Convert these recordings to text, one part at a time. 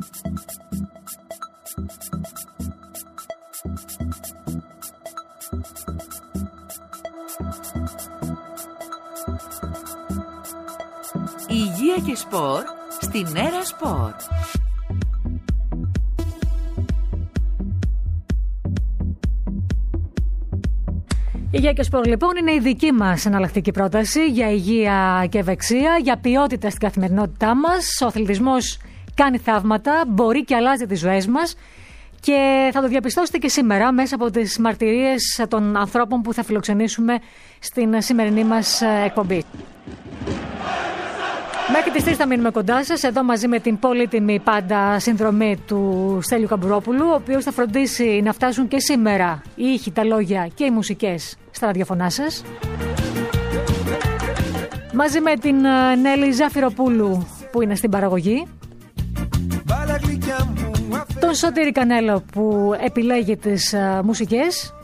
Υγεία και σπορ στην Έρα Σπορ. Υγεία και σπορ λοιπόν είναι η δική μας εναλλακτική πρόταση για υγεία και ευεξία, για ποιότητα στην καθημερινότητά μας. Ο αθλητισμός κάνει θαύματα, μπορεί και αλλάζει τις ζωές μας και θα το διαπιστώσετε και σήμερα μέσα από τις μαρτυρίες των ανθρώπων που θα φιλοξενήσουμε στην σημερινή μας εκπομπή. Μέχρι τις 3 θα μείνουμε κοντά σας, εδώ μαζί με την πολύτιμη πάντα συνδρομή του Στέλιου Καμπουρόπουλου, ο οποίος θα φροντίσει να φτάσουν και σήμερα οι ήχοι, τα λόγια και οι μουσικές στα ραδιοφωνά σας. Μαζί με την Νέλη Ζαφυροπούλου που είναι στην παραγωγή. Τον Σωτήρη Κανέλο που επιλέγει τις μουσικές.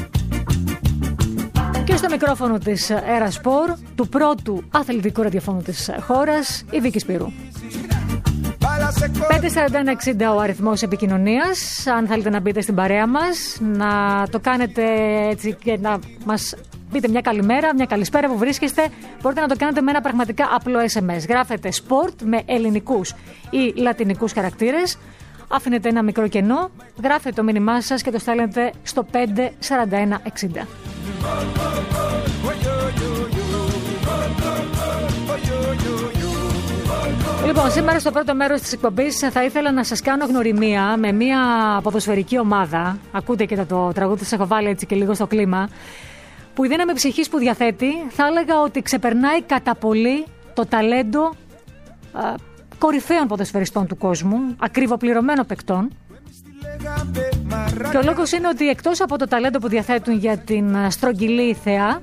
Και στο μικρόφωνο της Έρα Σπορ, του πρώτου αθλητικού ραδιοφώνου της χώρας, η Βίκη Σπύρου. 54160 ο αριθμός επικοινωνίας. Αν θέλετε να μπείτε στην παρέα μας, να το κάνετε έτσι και να μας πείτε μια καλημέρα, μια καλησπέρα που βρίσκεστε, μπορείτε να το κάνετε με ένα πραγματικά απλό SMS. Γράφετε sport με ελληνικούς ή λατινικούς χαρακτήρες. Αφήνετε ένα μικρό κενό, γράφετε το μήνυμά σας και το στέλνετε στο 54160. Λοιπόν, σήμερα στο πρώτο μέρος της εκπομπής θα ήθελα να σας κάνω γνωριμία με μια ποδοσφαιρική ομάδα. Ακούτε και το τραγούδι που σας έχω βάλει έτσι και λίγο στο κλίμα. Που η δύναμη ψυχής που διαθέτει θα έλεγα ότι ξεπερνάει κατά πολύ το ταλέντο κορυφαίων ποδοσφαιριστών του κόσμου, ακριβοπληρωμένων παικτών. Και ο λόγος είναι ότι εκτός από το ταλέντο που διαθέτουν για την στρογγυλή θεά,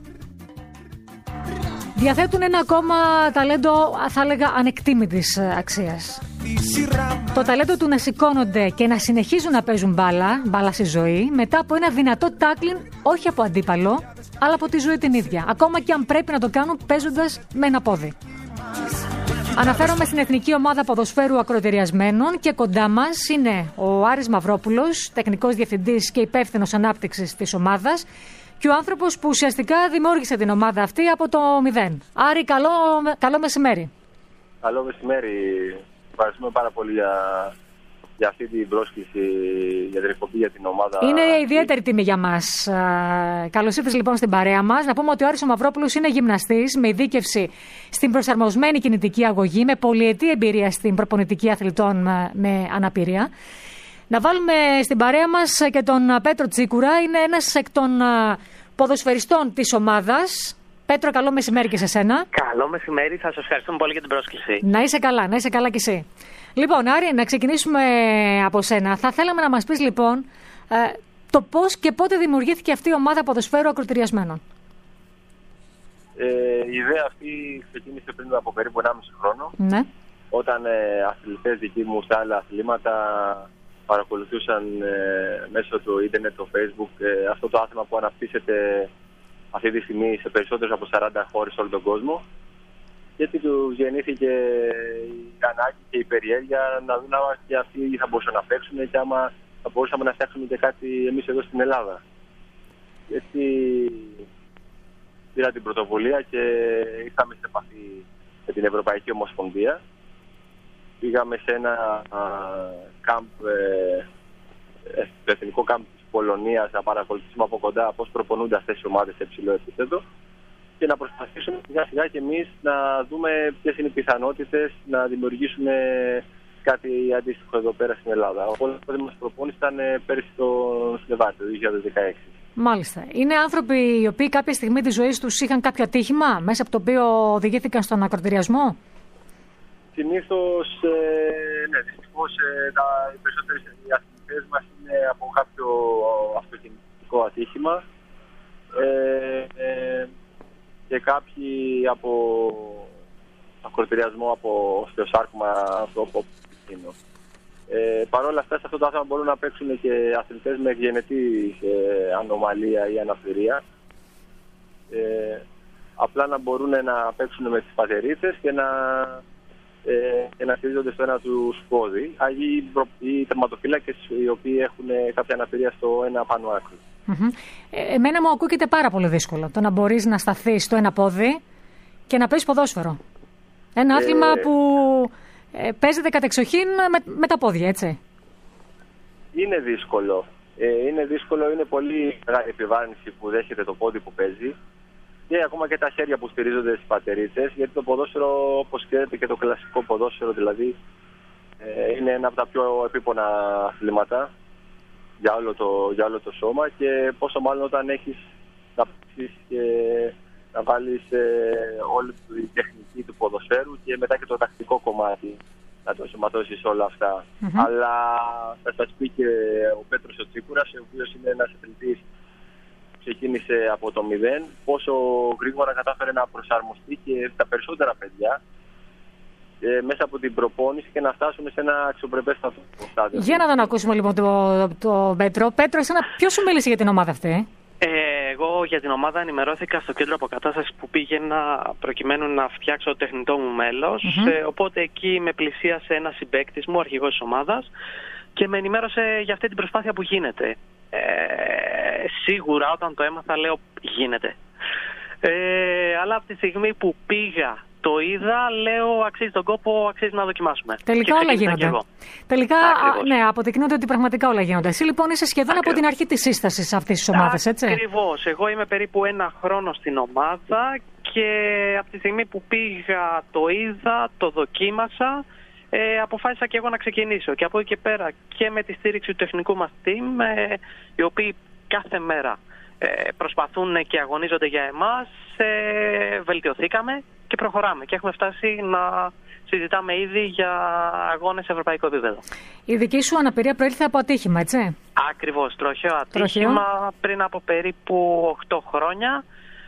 διαθέτουν ένα ακόμα ταλέντο, θα έλεγα, ανεκτήμητης αξίας. Το ταλέντο του να σηκώνονται και να συνεχίζουν να παίζουν μπάλα στη ζωή, μετά από ένα δυνατό τάκλιν, όχι από αντίπαλο, αλλά από τη ζωή την ίδια. Ακόμα και αν πρέπει να το κάνουν παίζοντας με ένα πόδι. Αναφέρομαι στην Εθνική Ομάδα Ποδοσφαίρου Ακροτηριασμένων και κοντά μας είναι ο Άρης Μαυρόπουλος, τεχνικός διευθυντής και υπεύθυνος ανάπτυξης της ομάδας και ο άνθρωπος που ουσιαστικά δημιούργησε την ομάδα αυτή από το 0. Άρη, καλό μεσημέρι. Καλό μεσημέρι. Ευχαριστούμε πάρα πολύ για αυτή την πρόσκληση, για την εκπομπή, για την ομάδα. Είναι ιδιαίτερη τιμή για μας. Καλώς ήρθες λοιπόν στην παρέα μας. Να πούμε ότι ο Άρης ο Μαυρόπουλος είναι γυμναστής με ειδίκευση στην προσαρμοσμένη κινητική αγωγή, με πολυετή εμπειρία στην προπονητική αθλητών με αναπηρία. Να βάλουμε στην παρέα μας και τον Πέτρο Τσίκουρα, είναι ένας εκ των ποδοσφαιριστών της ομάδας. Πέτρο, καλό μεσημέρι και σε σένα. Καλό μεσημέρι, θα σας ευχαριστούμε πολύ για την πρόσκληση. Να είσαι καλά κι εσύ. Λοιπόν, Άρη, να ξεκινήσουμε από σένα. Θα θέλαμε να μας πεις λοιπόν το πώς και πότε δημιουργήθηκε αυτή η ομάδα ποδοσφαίρου ακροτηριασμένων. Η ιδέα αυτή ξεκίνησε πριν από περίπου 1,5 χρόνο. Ναι. Όταν αθλητές δικοί μου στα άλλα αθλήματα παρακολουθούσαν μέσω του ίντερνετ, το Facebook, αυτό το άθλημα που αναπτύσσεται αυτή τη στιγμή σε περισσότερες από 40 χώρες σε όλο τον κόσμο. Και έτσι του γεννήθηκε η ανάγκη και η περιέργεια να δουν άμα και αυτοί θα μπορούσαν να παίξουν και άμα θα μπορούσαμε να φτιάξουμε και κάτι εμείς εδώ στην Ελλάδα. Και έτσι πήρα την πρωτοβουλία και ήρθαμε σε επαφή με την Ευρωπαϊκή Ομοσπονδία. Πήγαμε σε ένα το εθνικό κάμπ της Πολωνίας να παρακολουθήσουμε από κοντά πώς προπονούνται αυτές οι ομάδες σε υψηλό επίπεδο και να προσπαθήσουμε σιγά σιγά και εμείς να δούμε ποιες είναι οι πιθανότητες να δημιουργήσουμε κάτι αντίστοιχο εδώ πέρα στην Ελλάδα. Ο πρώτος μας προπόνηση ήταν πέρυσι το Φλεβάρι, το 2016. Μάλιστα. Είναι άνθρωποι οι οποίοι κάποια στιγμή της ζωής τους είχαν κάποιο ατύχημα μέσα από το οποίο οδηγήθηκαν στον ακροτηριασμό. Συνήθως, ναι, δυστυχώς οι περισσότεροι αθλητές μας είναι από κάποιο αυτοκινητικό ατύχημα και κάποιοι από ακροτηριασμό από οστεοσάρκωμα από κίνδυνο. Παρ' όλα αυτά, σε αυτό το άθλημα μπορούν να παίξουν και αθλητές με γενετή ανομαλία ή αναπηρία. Απλά να μπορούν να παίξουν με τις πατερίτες και να και να στηρίζονται στο ένα του πόδι. Οι τερματοφύλακες οι οποίοι έχουν κάποια αναπηρία στο ένα πάνω άκρο. Εμένα μου ακούγεται πάρα πολύ δύσκολο το να μπορείς να σταθείς στο ένα πόδι και να παίζεις ποδόσφαιρο. Ένα άθλημα που παίζεται κατεξοχήν με τα πόδια, έτσι. Είναι δύσκολο. Είναι πολύ μεγάλη επιβάρυνση που δέχεται το πόδι που παίζει και ακόμα και τα χέρια που στηρίζονται στις πατερίτσες, γιατί το ποδόσφαιρο, όπως ξέρετε, και το κλασικό ποδόσφαιρο δηλαδή, είναι ένα από τα πιο επίπονα αθλήματα για όλο το σώμα, και πόσο μάλλον όταν έχεις να παίξεις και να βάλεις όλη τη τεχνική του ποδοσφαίρου και μετά και το τακτικό κομμάτι να το ενσωματώσεις όλα αυτά. Αλλά θα σας πει και ο Πέτρος ο Τσίκουρας, ο οποίος είναι ένας αθλητής που ξεκίνησε από το 0, πόσο γρήγορα κατάφερε να προσαρμοστεί και τα περισσότερα παιδιά μέσα από την προπόνηση και να φτάσουν σε ένα αξιοπρεπέστατο στάδιο. Για να τον ακούσουμε λοιπόν το Πέτρο. Πέτρο, εσένα ποιος σου μίλησε για την ομάδα αυτή? Εγώ για την ομάδα ενημερώθηκα στο κέντρο αποκατάστασης που πήγαινα προκειμένου να φτιάξω το τεχνητό μου μέλος. Οπότε εκεί με πλησίασε ένας συμπαίκτης μου, αρχηγός της ομάδας, και με ενημέρωσε για αυτή την προσπάθεια που γίνεται. Σίγουρα όταν το έμαθα λέω γίνεται. Αλλά από τη στιγμή που πήγα, το είδα, λέω αξίζει τον κόπο, αξίζει να δοκιμάσουμε. Τελικά όλα γίνονται. Τελικά, ναι, αποδεικνύονται ότι πραγματικά όλα γίνονται. Εσύ λοιπόν είσαι σχεδόν από την αρχή της σύστασης αυτής της ομάδας, έτσι? Ακριβώς. Εγώ είμαι περίπου 1 χρόνο στην ομάδα και από τη στιγμή που πήγα, το είδα, το δοκίμασα, αποφάσισα και εγώ να ξεκινήσω. Και από εκεί και πέρα και με τη στήριξη του τεχνικού μας team, οι οποίοι κάθε μέρα προσπαθούν και αγωνίζονται για εμάς, βελτιωθήκαμε και προχωράμε και έχουμε φτάσει να συζητάμε ήδη για αγώνες σε ευρωπαϊκό επίπεδο. Η δική σου αναπηρία προήλθε από ατύχημα, έτσι? Ακριβώς, τροχαίο ατύχημα πριν από περίπου 8 χρόνια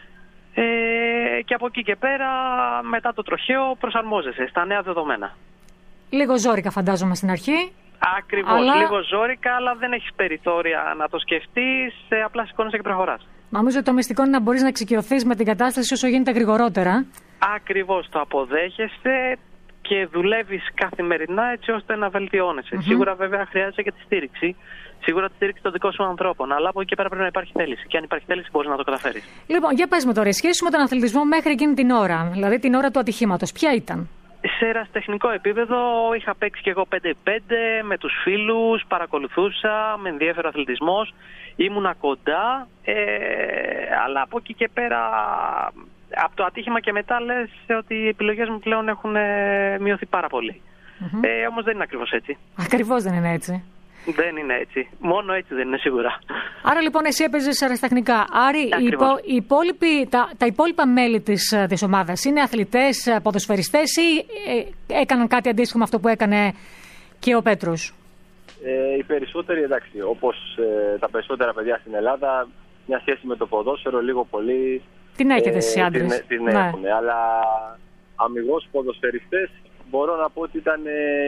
και από εκεί και πέρα μετά το τροχαίο προσαρμόζεσαι στα νέα δεδομένα. Λίγο ζόρικα φαντάζομαι στην αρχή. Ακριβώς, λίγο ζόρικα, αλλά δεν έχεις περιθώρια να το σκεφτείς, απλά σηκώνεσαι και προχωράς. Νομίζω ότι το μυστικό είναι να μπορείς να εξοικειωθείς με την κατάσταση όσο γίνεται γρηγορότερα. Ακριβώς, το αποδέχεσαι και δουλεύεις καθημερινά έτσι ώστε να βελτιώνεσαι. Σίγουρα βέβαια χρειάζεται και τη στήριξη. Σίγουρα τη στήριξη των δικών σου ανθρώπων. Αλλά από εκεί και πέρα πρέπει να υπάρχει θέληση. Και αν υπάρχει θέληση, μπορείς να το καταφέρεις. Λοιπόν, για πες με τώρα, η σχέση με τον αθλητισμό μέχρι εκείνη την ώρα, δηλαδή την ώρα του ατυχήματος, ποια ήταν? Σε ερασιτεχνικό επίπεδο είχα παίξει και εγώ 5x5 με τους φίλους, παρακολουθούσα, με ενδιέφερε ο αθλητισμός, ήμουνα κοντά, αλλά από εκεί και πέρα, από το ατύχημα και μετά λες ότι οι επιλογές μου πλέον έχουν μειωθεί πάρα πολύ. Όμως δεν είναι ακριβώς έτσι. Ακριβώς δεν είναι έτσι. Δεν είναι έτσι. Μόνο έτσι δεν είναι σίγουρα. Άρα λοιπόν εσύ έπαιζες αεραστεχνικά. Άρη, τα υπόλοιπα μέλη της ομάδας είναι αθλητές, ποδοσφαιριστές ή έκαναν κάτι αντίστοιχο με αυτό που έκανε και ο Πέτρος? Οι περισσότεροι, εντάξει, όπως τα περισσότερα παιδιά στην Ελλάδα, μια σχέση με το ποδόσφαιρο λίγο πολύ την έχετε εσείς οι άντρες. Την έχουν, αλλά αμιγώς ποδοσφαιριστές μπορώ να πω ότι ήταν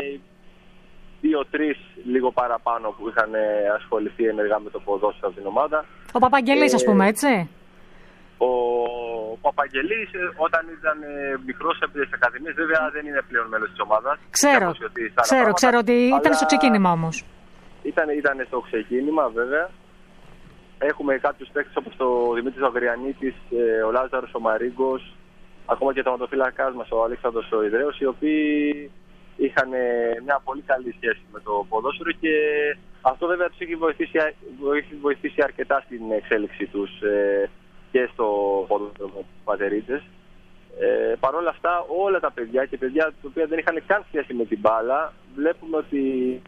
2-3 λίγο παραπάνω που είχαν ασχοληθεί ενεργά με το ποδόσφαιρο από την ομάδα. Ο Παπαγγελής, ας πούμε, έτσι. Ο Παπαγγελής όταν ήταν μικρός από τις ακαδημίες, βέβαια δεν είναι πλέον μέλος της ομάδας. Ξέρω ότι ήταν στο ξεκίνημα όμως. Ήταν στο ξεκίνημα βέβαια. Έχουμε κάποιους παίκτες όπως το Δημήτρης Αγριανίτης, ο Λάζαρος ο Μαρίγκος, ακόμα και το ματοφύλακάς μας ο Αλέξανδρος ο Ιδραίος, οι οποίοι είχαν μια πολύ καλή σχέση με το ποδόσφαιρο και αυτό βέβαια τους έχει βοηθήσει αρκετά στην εξέλιξη τους και στο ποδόσφαιρο με τους πατερίτσες. Παρ' όλα αυτά όλα τα παιδιά και παιδιά τα οποία δεν είχαν καν σχέση με την μπάλα, βλέπουμε ότι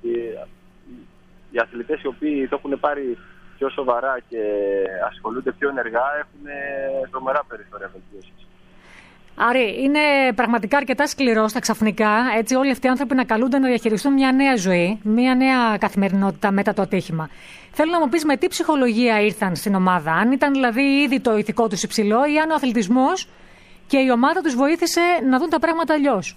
οι αθλητές οι οποίοι το έχουν πάρει πιο σοβαρά και ασχολούνται πιο ενεργά έχουν τρομερά περιθώρια βελτίωσης. Άρη, είναι πραγματικά αρκετά σκληρό στα ξαφνικά, έτσι όλοι αυτοί οι άνθρωποι να καλούνται να διαχειριστούν μια νέα ζωή, μια νέα καθημερινότητα μετά το ατύχημα. Θέλω να μου πεις με τι ψυχολογία ήρθαν στην ομάδα, αν ήταν δηλαδή ήδη το ηθικό τους υψηλό ή αν ο αθλητισμός και η ομάδα τους βοήθησε να δουν τα πράγματα αλλιώς.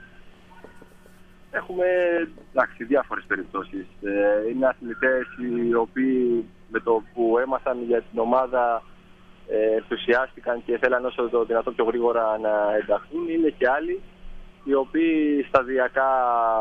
Έχουμε διάφορες περιπτώσεις. Είναι αθλητές οι οποίοι με το που έμαθαν για την ομάδα ενθουσιάστηκαν και θέλαν όσο το δυνατόν πιο γρήγορα να ενταχθούν. Είναι και άλλοι οι οποίοι σταδιακά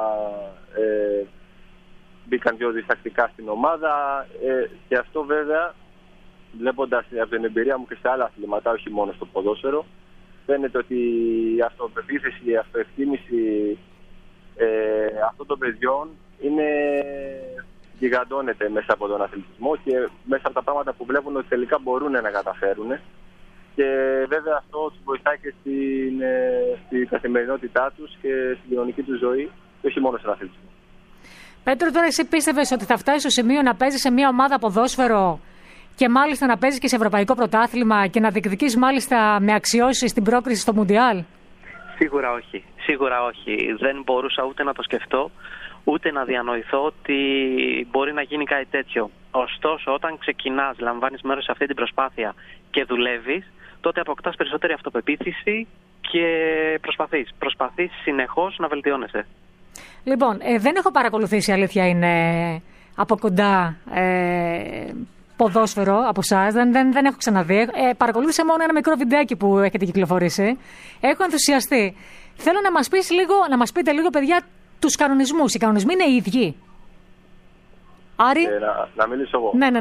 μπήκαν πιο διστακτικά στην ομάδα και αυτό βέβαια, βλέποντας από την εμπειρία μου και σε άλλα αθλήματα, όχι μόνο στο ποδόσφαιρο, φαίνεται ότι η αυτοπεποίθηση, η αυτοεκτίμηση αυτών των παιδιών γιγαντώνεται μέσα από τον αθλητισμό και μέσα από τα πράγματα που βλέπουν ότι τελικά μπορούν να καταφέρουν. Και βέβαια αυτό τους βοηθάει και στην καθημερινότητά τους και στην κοινωνική τους ζωή και όχι μόνο στον αθλητισμό. Πέτρο, τώρα εσύ πίστευες ότι θα φτάσει στο σημείο να παίζεις σε μια ομάδα ποδόσφαιρο και μάλιστα να παίζεις και σε ευρωπαϊκό πρωτάθλημα και να διεκδικείς μάλιστα με αξιώσεις την πρόκριση στο Μουντιάλ? Σίγουρα όχι. Σίγουρα όχι. Δεν μπορούσα ούτε να το σκεφτώ, ούτε να διανοηθώ ότι μπορεί να γίνει κάτι τέτοιο. Ωστόσο, όταν ξεκινάς, λαμβάνεις μέρος σε αυτή την προσπάθεια και δουλεύεις, τότε αποκτάς περισσότερη αυτοπεποίθηση και προσπαθείς συνεχώς να βελτιώνεσαι. Λοιπόν, δεν έχω παρακολουθήσει, αλήθεια είναι, από κοντά ποδόσφαιρο από εσάς. Δεν έχω ξαναδεί. Παρακολούθησα μόνο ένα μικρό βιντεάκι που έχετε κυκλοφορήσει. Έχω ενθουσιαστεί. Θέλω να μας πείτε λίγο, παιδιά, τους κανονισμούς. Οι κανονισμοί είναι οι ίδιοι? Άρη. Να μιλήσω εγώ. Ναι.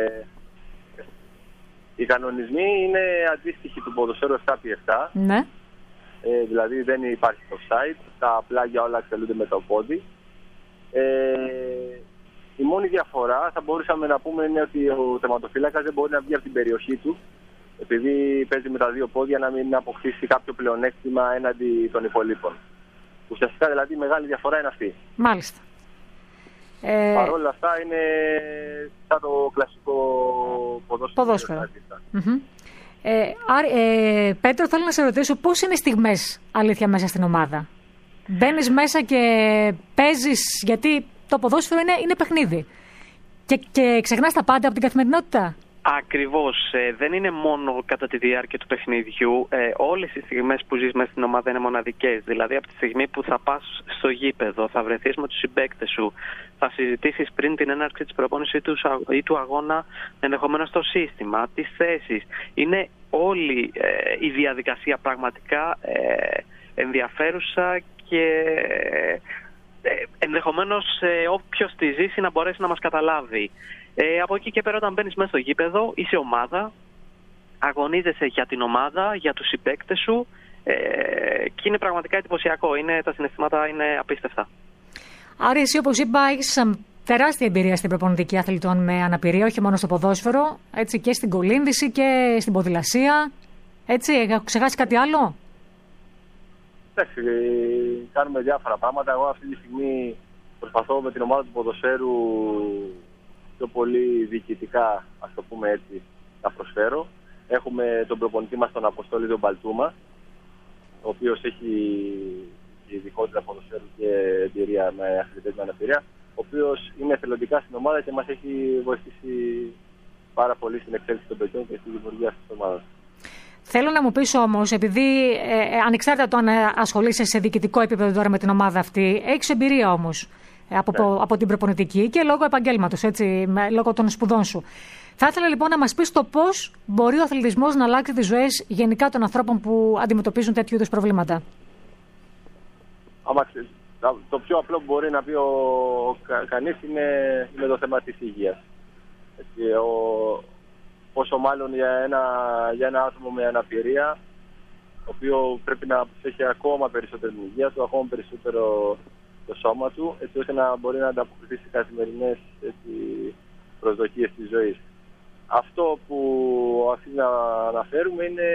Οι κανονισμοί είναι αντίστοιχοι του ποδοσφαίρου 7x7. Ναι. Δηλαδή δεν υπάρχει offside. Τα πλάγια όλα εκτελούνται με το πόδι. Η μόνη διαφορά θα μπορούσαμε να πούμε είναι ότι ο τερματοφύλακας δεν μπορεί να βγει από την περιοχή του, επειδή παίζει με τα δύο πόδια, να μην αποκτήσει κάποιο πλεονέκτημα έναντι των υπολείπων. Ουσιαστικά δηλαδή η μεγάλη διαφορά είναι αυτή. Μάλιστα. Παρ' όλα αυτά είναι σαν το κλασικό ποδόσφαιρο. Πέτρο, θέλω να σε ρωτήσω πώς είναι στιγμές αλήθεια μέσα στην ομάδα? Μπαίνεις μέσα και παίζεις, γιατί το ποδόσφαιρο είναι παιχνίδι. Και ξεχνάς τα πάντα από την καθημερινότητα. Ακριβώς. Δεν είναι μόνο κατά τη διάρκεια του παιχνιδιού. Όλες οι στιγμές που ζεις μέσα στην ομάδα είναι μοναδικές. Δηλαδή από τη στιγμή που θα πας στο γήπεδο, θα βρεθείς με τους συμπαίκτες σου, θα συζητήσεις πριν την έναρξη της προπόνησης ή του αγώνα ενδεχομένως το σύστημα, τις θέσεις. Είναι όλη η διαδικασία πραγματικά ενδιαφέρουσα και ενδεχομένως όποιος τη ζήσει να μπορέσει να μας καταλάβει. Από εκεί και πέρα, όταν μπαίνεις μέσα στο γήπεδο, είσαι ομάδα, αγωνίζεσαι για την ομάδα, για τους συμπαίκτες σου και είναι πραγματικά εντυπωσιακό. Τα συναισθήματα είναι απίστευτα. Άρα εσύ, όπως είπα, έχεις τεράστια εμπειρία στην προπονητική αθλητών με αναπηρία, όχι μόνο στο ποδόσφαιρο, έτσι, και στην κολύμβηση και στην ποδηλασία. Έτσι, έχω ξεχάσει κάτι άλλο? Εντάξει, κάνουμε διάφορα πράγματα. Εγώ αυτή τη στιγμή προσπαθώ με την ομάδα του ποδοσφαίρου πιο πολύ διοικητικά, ας το πούμε έτσι, να προσφέρω. Έχουμε τον προπονητή μας, τον Αποστόλη τον Παλτούμα, ο οποίος έχει ειδικότητα ποδοσφαίρου και εμπειρία με αθλητές με αναπηρία, ο οποίος είναι εθελοντικά στην ομάδα και μας έχει βοηθήσει πάρα πολύ στην εξέλιξη των παιδιών και στη δημιουργία αυτής της ομάδας. Θέλω να μου πεις όμως, επειδή ανεξάρτητα το αν ασχολείσαι σε διοικητικό επίπεδο τώρα με την ομάδα αυτή, έχεις εμπειρία όμως από την προπονητική και λόγω επαγγέλματος, έτσι, λόγω των σπουδών σου. Θα ήθελα λοιπόν να μας πεις το πώς μπορεί ο αθλητισμός να αλλάξει τις ζωές γενικά των ανθρώπων που αντιμετωπίζουν τέτοιου είδους προβλήματα. Το πιο απλό που μπορεί να πει κανείς είναι το θέμα της υγείας. Πόσο μάλλον για ένα άτομο με αναπηρία, το οποίο πρέπει να έχει ακόμα περισσότερη την υγεία του, ακόμα περισσότερο το σώμα του, έτσι ώστε να μπορεί να ανταποκριθεί στις καθημερινές προσδοκίες της ζωής. Αυτό που αυτή να αναφέρουμε είναι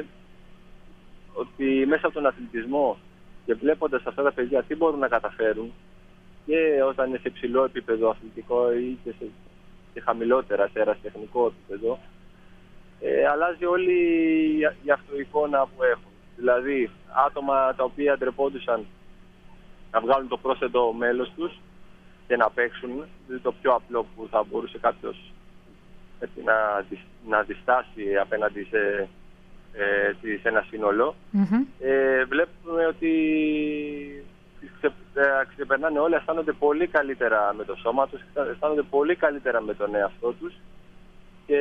ότι μέσα από τον αθλητισμό και βλέποντας αυτά τα παιδιά τι μπορούν να καταφέρουν, και όταν είναι σε υψηλό επίπεδο αθλητικό ή και σε χαμηλότερα, σε ερασιτεχνικό επίπεδο, αλλάζει όλη η αυτοεικόνα που έχουν. Δηλαδή, άτομα τα οποία ντρεπόντουσαν να βγάλουν το πρόσθετο μέλος τους και να παίξουν, δηλαδή το πιο απλό που θα μπορούσε κάποιος να αντιστάσει απέναντι σε ένα σύνολο, βλέπουμε ότι ξεπερνάνε όλοι, αισθάνονται πολύ καλύτερα με το σώμα τους, αισθάνονται πολύ καλύτερα με τον εαυτό τους και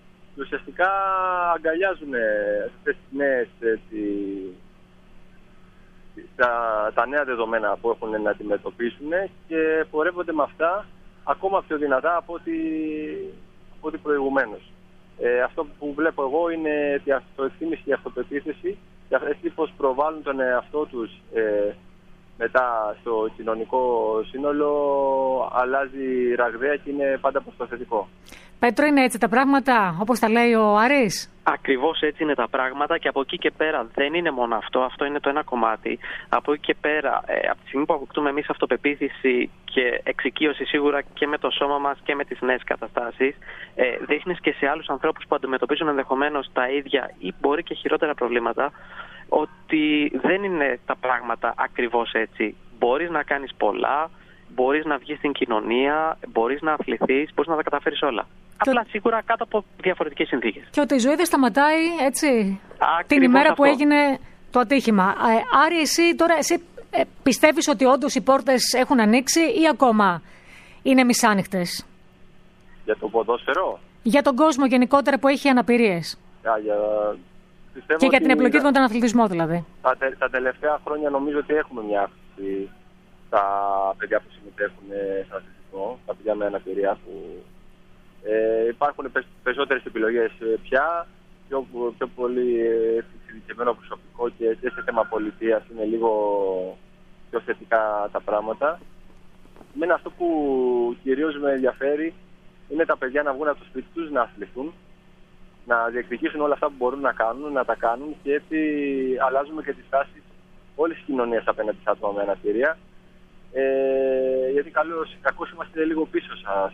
ουσιαστικά αγκαλιάζουν αυτές τις νέες τα νέα δεδομένα που έχουν να αντιμετωπίσουν και πορεύονται με αυτά ακόμα πιο δυνατά από ό,τι προηγουμένως. Αυτό που βλέπω εγώ είναι η αυτοεκτίμηση και η αυτοπεποίθηση και έτσι πως προβάλλουν τον εαυτό τους μετά στο κοινωνικό σύνολο αλλάζει ραγδαία και είναι πάντα προς το θετικό. Πέτρο, είναι έτσι τα πράγματα όπως τα λέει ο Άρης? Ακριβώς έτσι είναι τα πράγματα και από εκεί και πέρα δεν είναι μόνο αυτό, αυτό είναι το ένα κομμάτι. Από εκεί και πέρα, από τη στιγμή που αποκτούμε εμείς αυτοπεποίθηση και εξοικείωση σίγουρα και με το σώμα μας και με τις νέες καταστάσεις, δείχνεις και σε άλλους ανθρώπους που αντιμετωπίζουν ενδεχομένως τα ίδια ή μπορεί και χειρότερα προβλήματα, ότι δεν είναι τα πράγματα ακριβώς έτσι. Μπορείς να κάνεις πολλά, μπορείς να βγεις στην κοινωνία, μπορείς να αθληθείς, μπορείς να τα καταφέρεις όλα. Απλά σίγουρα κάτω από διαφορετικές συνθήκες. Και ότι η ζωή δεν σταματάει έτσι την ημέρα αυτό που έγινε το ατύχημα. Άρη, εσύ πιστεύεις ότι όντως οι πόρτες έχουν ανοίξει ή ακόμα είναι μισάνοιχτες? Για το ποδόσφαιρο? Για τον κόσμο γενικότερα που έχει αναπηρίες. Και για την εμπλοκή του με τον αθλητισμό δηλαδή. Τα τελευταία χρόνια νομίζω ότι έχουμε μια αύξηση στα παιδιά που συμμετέχουν στον αθλητισμό, τα παιδιά με αναπηρία που υπάρχουν περισσότερες επιλογές πια, πιο πολύ εξειδικευμένο προσωπικό και σε θέμα πολιτείας είναι λίγο πιο θετικά τα πράγματα. Εμένα αυτό που κυρίως με ενδιαφέρει είναι τα παιδιά να βγουν από το σπίτι τους, να αθληθούν, να διεκδικήσουν όλα αυτά που μπορούν να κάνουν, να τα κάνουν και έτσι αλλάζουμε και τις τάσεις όλης της κοινωνίας απέναντι σε άτομα με αναπηρία. Γιατί κακώς είμαστε λίγο πίσω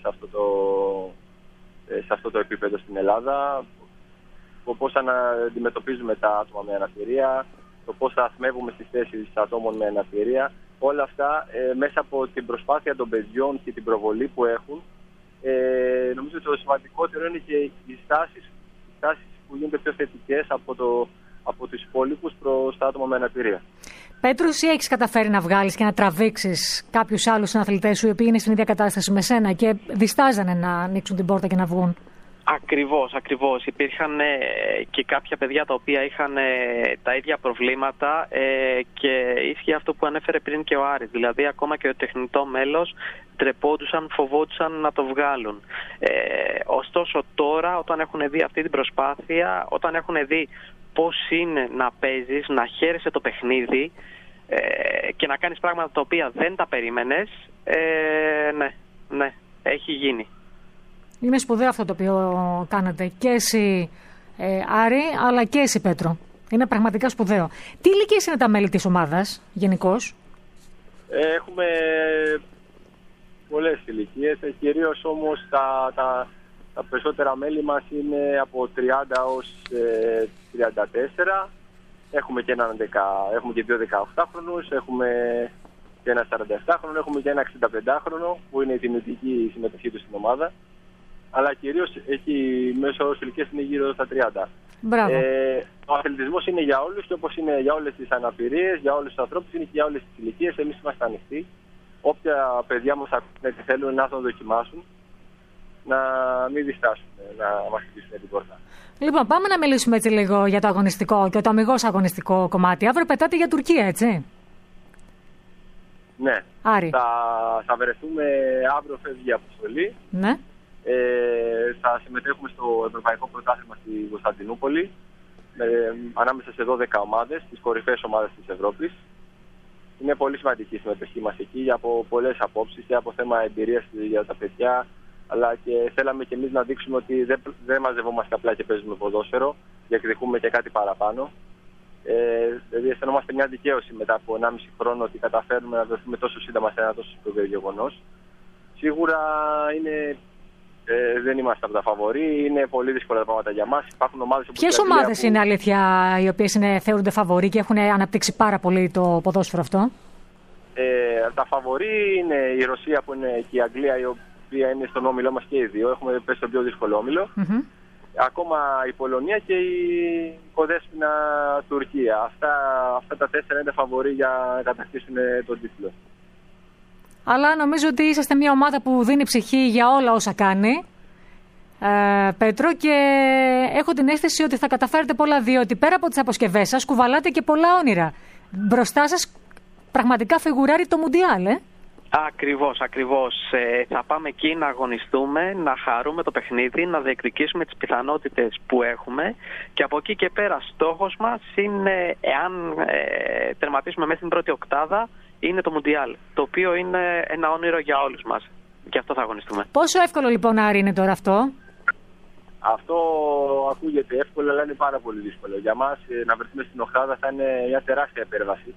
σε αυτό το επίπεδο στην Ελλάδα. Το πώς αντιμετωπίζουμε τα άτομα με αναπηρία, το πώς θα αθμεύουμε στις θέσεις ατόμων με αναπηρία. Όλα αυτά μέσα από την προσπάθεια των παιδιών και την προβολή που έχουν. Νομίζω ότι το σημαντικότερο είναι και οι στάσεις που γίνονται πιο θετικές από τους υπόλοιπους προς τα άτομα με αναπηρία. Πέτρο, εσύ έχεις καταφέρει να βγάλεις και να τραβήξεις κάποιους άλλους συναθλητές σου οι οποίοι είναι στην ίδια κατάσταση με σένα και διστάζανε να ανοίξουν την πόρτα και να βγουν? Ακριβώς. Υπήρχαν και κάποια παιδιά τα οποία είχαν τα ίδια προβλήματα και ίσχυε αυτό που ανέφερε πριν και ο Άρης. Δηλαδή ακόμα και ο τεχνητό μέλος ντρεπόντουσαν, φοβόντουσαν να το βγάλουν. Ωστόσο τώρα όταν έχουν δει αυτή την προσπάθεια, όταν έχουν δει πώς είναι να παίζεις, να χαίρεσαι το παιχνίδι και να κάνεις πράγματα τα οποία δεν τα περίμενες, ναι, έχει γίνει. Είναι σπουδαίο αυτό το οποίο κάνετε και εσύ Άρη, αλλά και εσύ Πέτρο. Είναι πραγματικά σπουδαίο. Τι ηλικίες είναι τα μέλη της ομάδας γενικώς? Έχουμε πολλές ηλικίες, κυρίως όμως τα περισσότερα μέλη μας είναι από 30 ως 34. Έχουμε και έχουμε και 2 18χρονους, έχουμε και ένα 47χρονο, έχουμε και ένα 65χρονο που είναι η δημιουργική συμμετοχή του στην ομάδα. Αλλά κυρίως έχει μέσω όρος ηλικίας είναι γύρω στα 30. Ο αθλητισμός είναι για όλους και όπως είναι για όλες τις αναπηρίες, για όλους τους ανθρώπους, είναι και για όλες τις ηλικίες. Εμείς είμαστε ανοιχτοί. Όποια παιδιά μας ακούνε και θέλουν να το δοκιμάσουν, να μην διστάσουν, να μας χτίσουν την πόρτα. Λοιπόν, πάμε να μιλήσουμε έτσι λίγο για το αγωνιστικό και το αμιγώς αγωνιστικό κομμάτι. Αύριο πετάτε για Τουρκία, έτσι? Ναι. Άρη. Θα βρεθούμε, αύριο φεύγει η αποστολή. Ναι. Θα συμμετέχουμε στο Ευρωπαϊκό Πρωτάθλημα στη Κωνσταντινούπολη ανάμεσα σε 12 ομάδες, τις κορυφαίες ομάδες της Ευρώπης. Είναι πολύ σημαντική η συμμετοχή μας εκεί από πολλές απόψεις και από θέμα εμπειρίας για τα παιδιά, αλλά και θέλαμε και εμείς να δείξουμε ότι δεν μαζευόμαστε απλά και παίζουμε ποδόσφαιρο, διεκδικούμε και κάτι παραπάνω. Δηλαδή αισθανόμαστε μια δικαίωση μετά από 1,5 χρόνο ότι καταφέρνουμε να βρεθούμε τόσο σύντομα σε ένα τόσο σπουδαίο γεγονός. Σίγουρα δεν είμαστε από τα φαβορί, είναι πολύ δύσκολα τα πράγματα για μας. Ποιες ομάδες είναι αλήθεια οι οποίες θεωρούνται φαβορί και έχουν αναπτύξει πάρα πολύ το ποδόσφαιρο αυτό? Τα φαβορί είναι η Ρωσία που είναι και η Αγγλία, η οποία είναι στον όμιλό μας και οι δύο. Έχουμε πέσει στον πιο δύσκολο όμιλο. Ακόμα η Πολωνία και η κοδέσποινα Τουρκία. Αυτά τα 4 είναι φαβορί για να κατακτήσουν τον τίτλο. Αλλά νομίζω ότι είσαστε μια ομάδα που δίνει ψυχή για όλα όσα κάνει, Πέτρο, και έχω την αίσθηση ότι θα καταφέρετε πολλά, διότι πέρα από τις αποσκευές σας κουβαλάτε και πολλά όνειρα μπροστά σας πραγματικά φιγουράρει το Μουντιάλ, Ακριβώς. Θα πάμε εκεί να αγωνιστούμε, να χαρούμε το παιχνίδι, να διεκδικήσουμε τις πιθανότητες που έχουμε και από εκεί και πέρα στόχος μας είναι, εάν τερματίσουμε μέσα στην πρώτη οκτάδα, είναι το Μουντιάλ, το οποίο είναι ένα όνειρο για όλους μας. Και αυτό θα αγωνιστούμε. Πόσο εύκολο λοιπόν, Άρη, είναι τώρα αυτό? Αυτό ακούγεται εύκολο, αλλά είναι πάρα πολύ δύσκολο. Για μας να βρεθούμε στην οκτάδα θα είναι μια τεράστια υπέρβαση.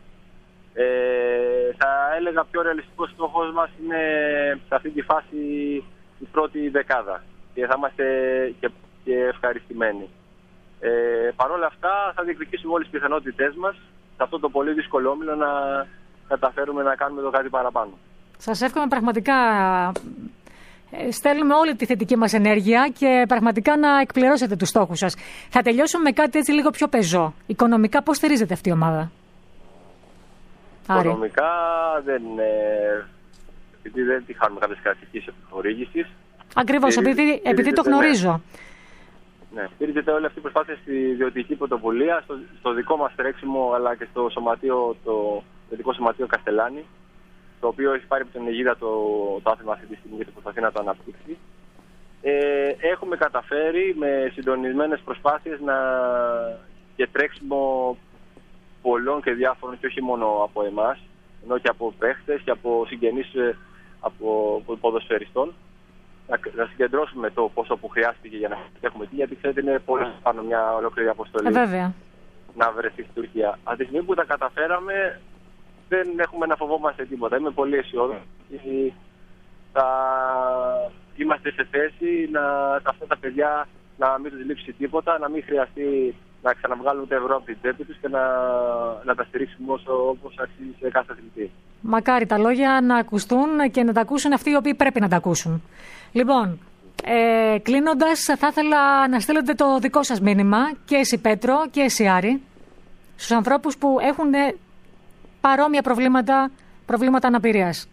Θα έλεγα πιο ρεαλιστικός στόχος μας είναι σε αυτή τη φάση η πρώτη δεκάδα και θα είμαστε και ευχαριστημένοι. Παρ' όλα αυτά θα διεκδικήσουμε όλες τις πιθανότητές μας σε αυτό το πολύ δύσκολο όμιλο να καταφέρουμε να κάνουμε το κάτι παραπάνω. Σας εύχομαι πραγματικά, στέλνουμε όλη τη θετική μας ενέργεια και πραγματικά να εκπληρώσετε τους στόχους σας. Θα τελειώσουμε με κάτι έτσι λίγο πιο πεζό. Οικονομικά πώς στηρίζεται αυτή η ομάδα? Οικονομικά επειδή δεν τη χάνουμε κάποιες κρατικής επιχορήγησης. Ακριβώς, επειδή το γνωρίζω. Ναι, στηρίζεται όλη αυτή η προσπάθεια στη ιδιωτική πρωτοβουλία, στο δικό μας τρέξιμο, αλλά και στο σωματείο, το ιδιωτικό σωματείο Καστελάνη, το οποίο έχει πάρει από την αιγίδα το άθλημα αυτή τη στιγμή και προσπαθεί να το αναπτύξει. Έχουμε καταφέρει με συντονισμένες προσπάθειες και τρέξιμο πολλών και διάφορων, και όχι μόνο από εμάς, ενώ και από παίχτες και από συγγενείς από ποδοσφαιριστών, να συγκεντρώσουμε το πόσο που χρειάστηκε για να έχουμε εκεί, γιατί ξέρετε είναι πολύ πάνω μια ολόκληρη αποστολή να βρεθεί στην Τουρκία. Από τη στιγμή που τα καταφέραμε, δεν έχουμε να φοβόμαστε τίποτα. Είμαι πολύ αισιόδοξος. Θα είμαστε σε θέση αυτά τα παιδιά να μην τους λείψει τίποτα, να μην χρειαστεί να ξαναβγάλουν το ευρώ από την τσέπη τους και να τα στηρίξουμε όπως αξίζει σε κάθε αθλητή. Μακάρι τα λόγια να ακουστούν και να τα ακούσουν αυτοί οι οποίοι πρέπει να τα ακούσουν. Λοιπόν, κλείνοντας, θα ήθελα να στείλετε το δικό σας μήνυμα, και εσύ Πέτρο και εσύ Άρη, στους ανθρώπους που έχουν παρόμοια προβλήματα αναπηρίας.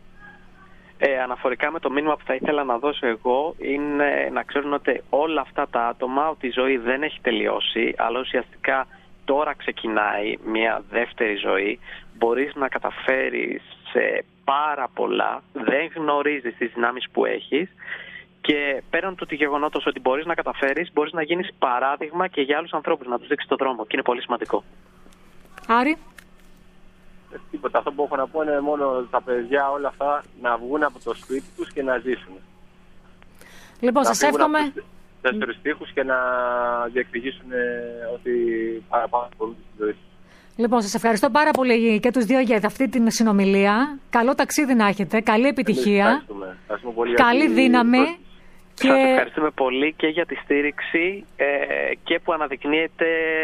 Αναφορικά με το μήνυμα που θα ήθελα να δώσω εγώ, είναι να ξέρουν ότι όλα αυτά τα άτομα, ότι η ζωή δεν έχει τελειώσει, αλλά ουσιαστικά τώρα ξεκινάει μια δεύτερη ζωή. Μπορείς να καταφέρεις σε πάρα πολλά, δεν γνωρίζεις τις δυνάμεις που έχεις και πέραν του γεγονότος ότι μπορείς να καταφέρεις, μπορείς να γίνεις παράδειγμα και για άλλους ανθρώπους, να τους δείξεις τον δρόμο, και είναι πολύ σημαντικό. Άρη. Τίποτα. Αυτό που έχω να πω είναι μόνο τα παιδιά όλα αυτά να βγουν από το σπίτι τους και να ζήσουν. Λοιπόν, σας εύχομαι. Τέσσερις τείχους και να διεκδικήσουν ότι παραπάνω μπορούν στη ζωή τους. Λοιπόν, σας ευχαριστώ πάρα πολύ και τους δύο για αυτή την συνομιλία. Καλό ταξίδι να έχετε, καλή επιτυχία, καλή δύναμη. Και... Σας ευχαριστούμε πολύ και για τη στήριξη και που αναδεικνύεται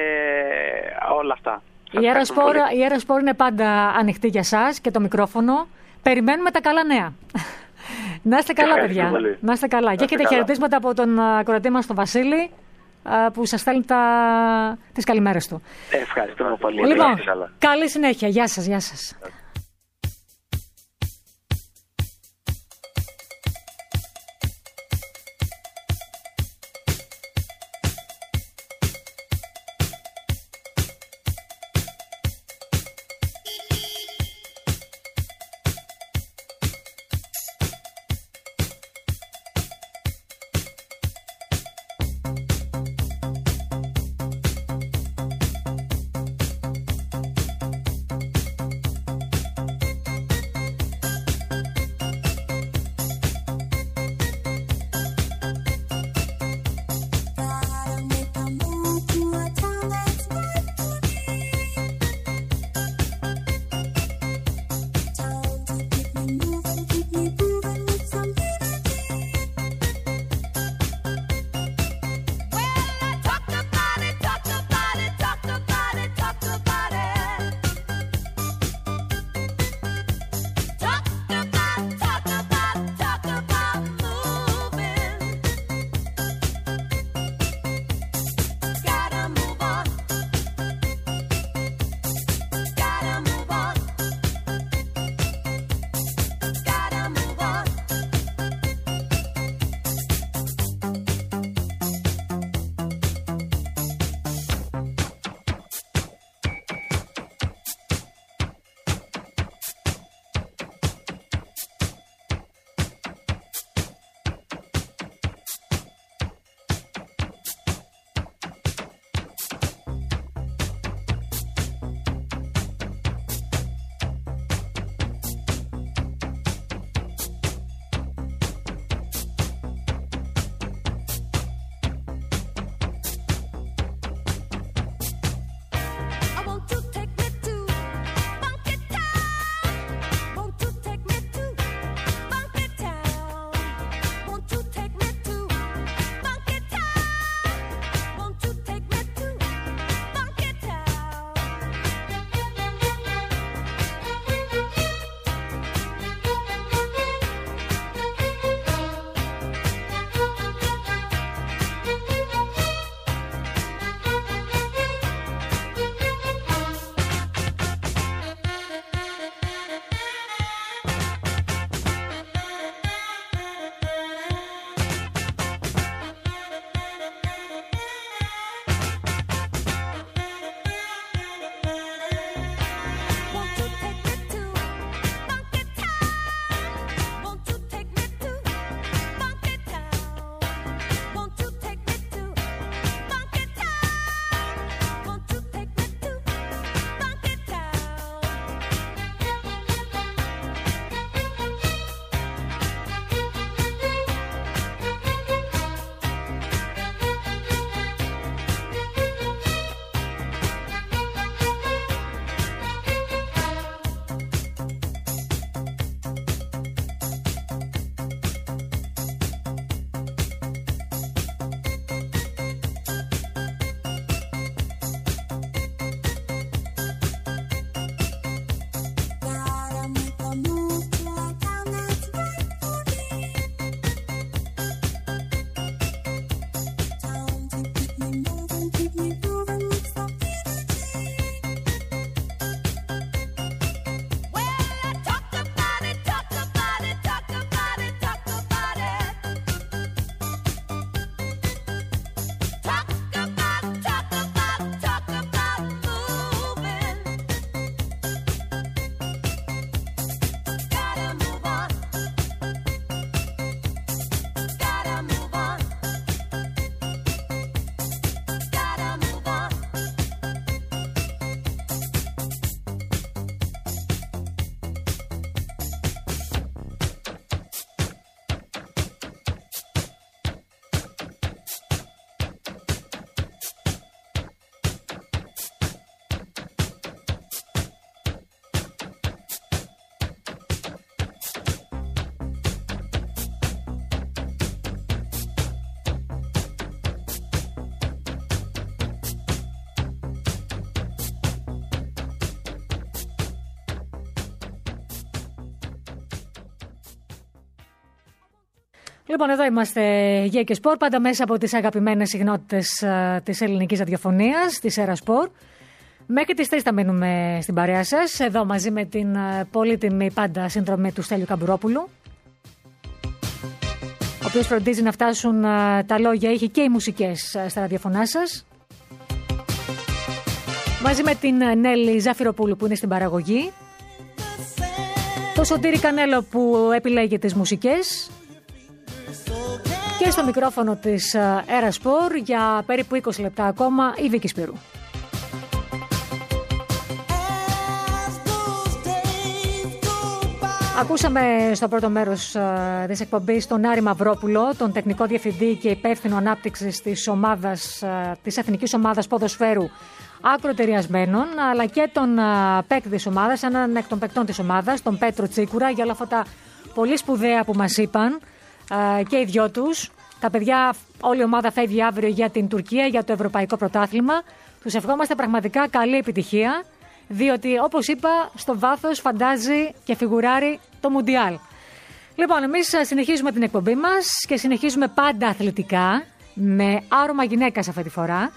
όλα αυτά. Η Αεροσπόρ είναι πάντα ανοιχτή για σας και το μικρόφωνο. Περιμένουμε τα καλά νέα. Να είστε καλά, παιδιά. Να είστε καλά. Και έχετε χαιρετίσματα από τον ακροατή μας τον Βασίλη, που σας στέλνει τις καλημέρες του. Ευχαριστούμε πολύ. Λοιπόν, καλή συνέχεια. Γεια σας, γεια σας. Λοιπόν, εδώ είμαστε Γεια και Σπορ, πάντα μέσα από τις αγαπημένες συχνότητες της ελληνικής ραδιοφωνίας, της Έρα Σπορ. Μέχρι τις 3 θα μείνουμε στην παρέα σας, εδώ μαζί με την πολύτιμη πάντα συνδρομή του Στέλιου Καμπουρόπουλου, ο οποίος φροντίζει να φτάσουν τα λόγια, είχε και οι μουσικές στα ραδιοφωνά σας. Μαζί με την Νέλη Ζαφυροπούλου που είναι στην παραγωγή, το Σωτήρη Κανέλο που επιλέγει τις μουσικές, και στο μικρόφωνο της Έρα Σπορ για περίπου 20 λεπτά ακόμα η Βίκη Σπύρου. Ακούσαμε στο πρώτο μέρος της εκπομπής τον Άρη Μαυρόπουλο, τον τεχνικό διευθυντή και υπεύθυνο ανάπτυξης της Εθνικής Ομάδας Ποδοσφαίρου Ακροτεριασμένων, αλλά και τον παίκτη της ομάδας, έναν εκ των παικτών της ομάδας, τον Πέτρο Τσίκουρα, για όλα αυτά τα πολύ σπουδαία που μας είπαν και οι δυο τους. Τα παιδιά, όλη η ομάδα φεύγει αύριο για την Τουρκία, για το Ευρωπαϊκό Πρωτάθλημα. Τους ευχόμαστε πραγματικά καλή επιτυχία, διότι όπως είπα, στο βάθος φαντάζει και φιγουράρει το Μουντιάλ. Λοιπόν, εμείς συνεχίζουμε την εκπομπή μας και συνεχίζουμε πάντα αθλητικά, με άρωμα γυναίκας αυτή τη φορά,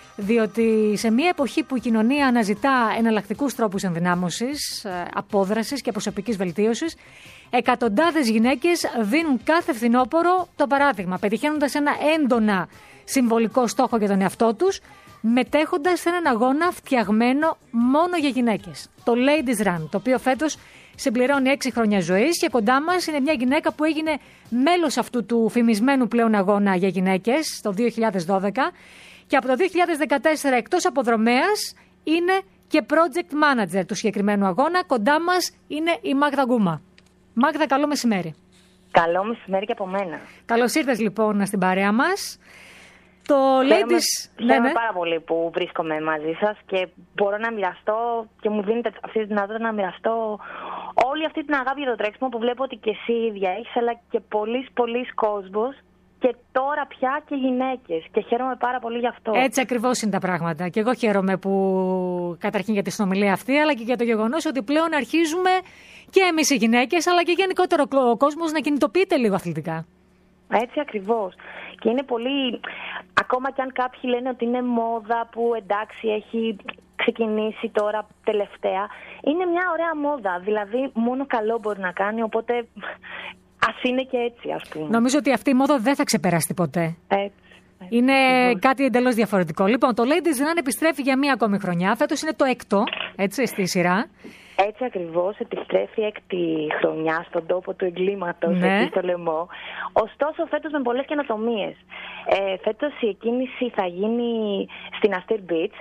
διότι σε μια εποχή που η κοινωνία αναζητά εναλλακτικούς τρόπους ενδυνάμωσης, απόδρασης και προσωπικής βελτίωσης, εκατοντάδες γυναίκες δίνουν κάθε φθινόπωρο το παράδειγμα, πετυχαίνοντας ένα έντονα συμβολικό στόχο για τον εαυτό τους, μετέχοντας σε έναν αγώνα φτιαγμένο μόνο για γυναίκες. Το Ladies Run, το οποίο φέτος συμπληρώνει 6 χρόνια ζωής, και κοντά μας είναι μια γυναίκα που έγινε μέλος αυτού του φημισμένου πλέον αγώνα για γυναίκες το 2012, και από το 2014 εκτός από δρομέας είναι και project manager του συγκεκριμένου αγώνα. Κοντά μας είναι η Μάγδα Γκούμα. Μάγδα, καλό μεσημέρι. Καλό μεσημέρι και από μένα. Καλώς ήρθες λοιπόν στην παρέα μας. Το Χαίρομαι πάρα πολύ που βρίσκομαι μαζί σας και μπορώ να μοιραστώ και μου δίνετε αυτή τη δυνατότητα να μοιραστώ όλη αυτή την αγάπη για το τρέξιμο που βλέπω ότι και εσύ ίδια έχεις, αλλά και πολλοί κόσμος. Και τώρα πια και γυναίκες. Και χαίρομαι πάρα πολύ γι' αυτό. Έτσι ακριβώς είναι τα πράγματα. Και εγώ χαίρομαι που καταρχήν για τη συνομιλία αυτή, αλλά και για το γεγονός ότι πλέον αρχίζουμε και εμείς οι γυναίκες, αλλά και γενικότερο ο κόσμος να κινητοποιείται λίγο αθλητικά. Έτσι ακριβώς. Και είναι πολύ. Ακόμα κι αν κάποιοι λένε ότι είναι μόδα που εντάξει έχει ξεκινήσει τώρα τελευταία, είναι μια ωραία μόδα. Δηλαδή μόνο καλό μπορεί να κάνει, οπότε. Ας είναι και έτσι, ας πούμε. Νομίζω ότι αυτή η μόδα δεν θα ξεπεράσει ποτέ. Έτσι. Είναι κάτι εντελώς διαφορετικό. Λοιπόν, το Ladies Run επιστρέφει για μία ακόμη χρονιά. Φέτος είναι το 6ο, έτσι, στη σειρά. Έτσι ακριβώς, επιστρέφει 6η χρονιά στον τόπο του εγκλήματος, εκεί στο λαιμό. Ωστόσο, φέτος με πολλές καινοτομίες. Φέτος η εκκίνηση θα γίνει στην Αστέρ Beach,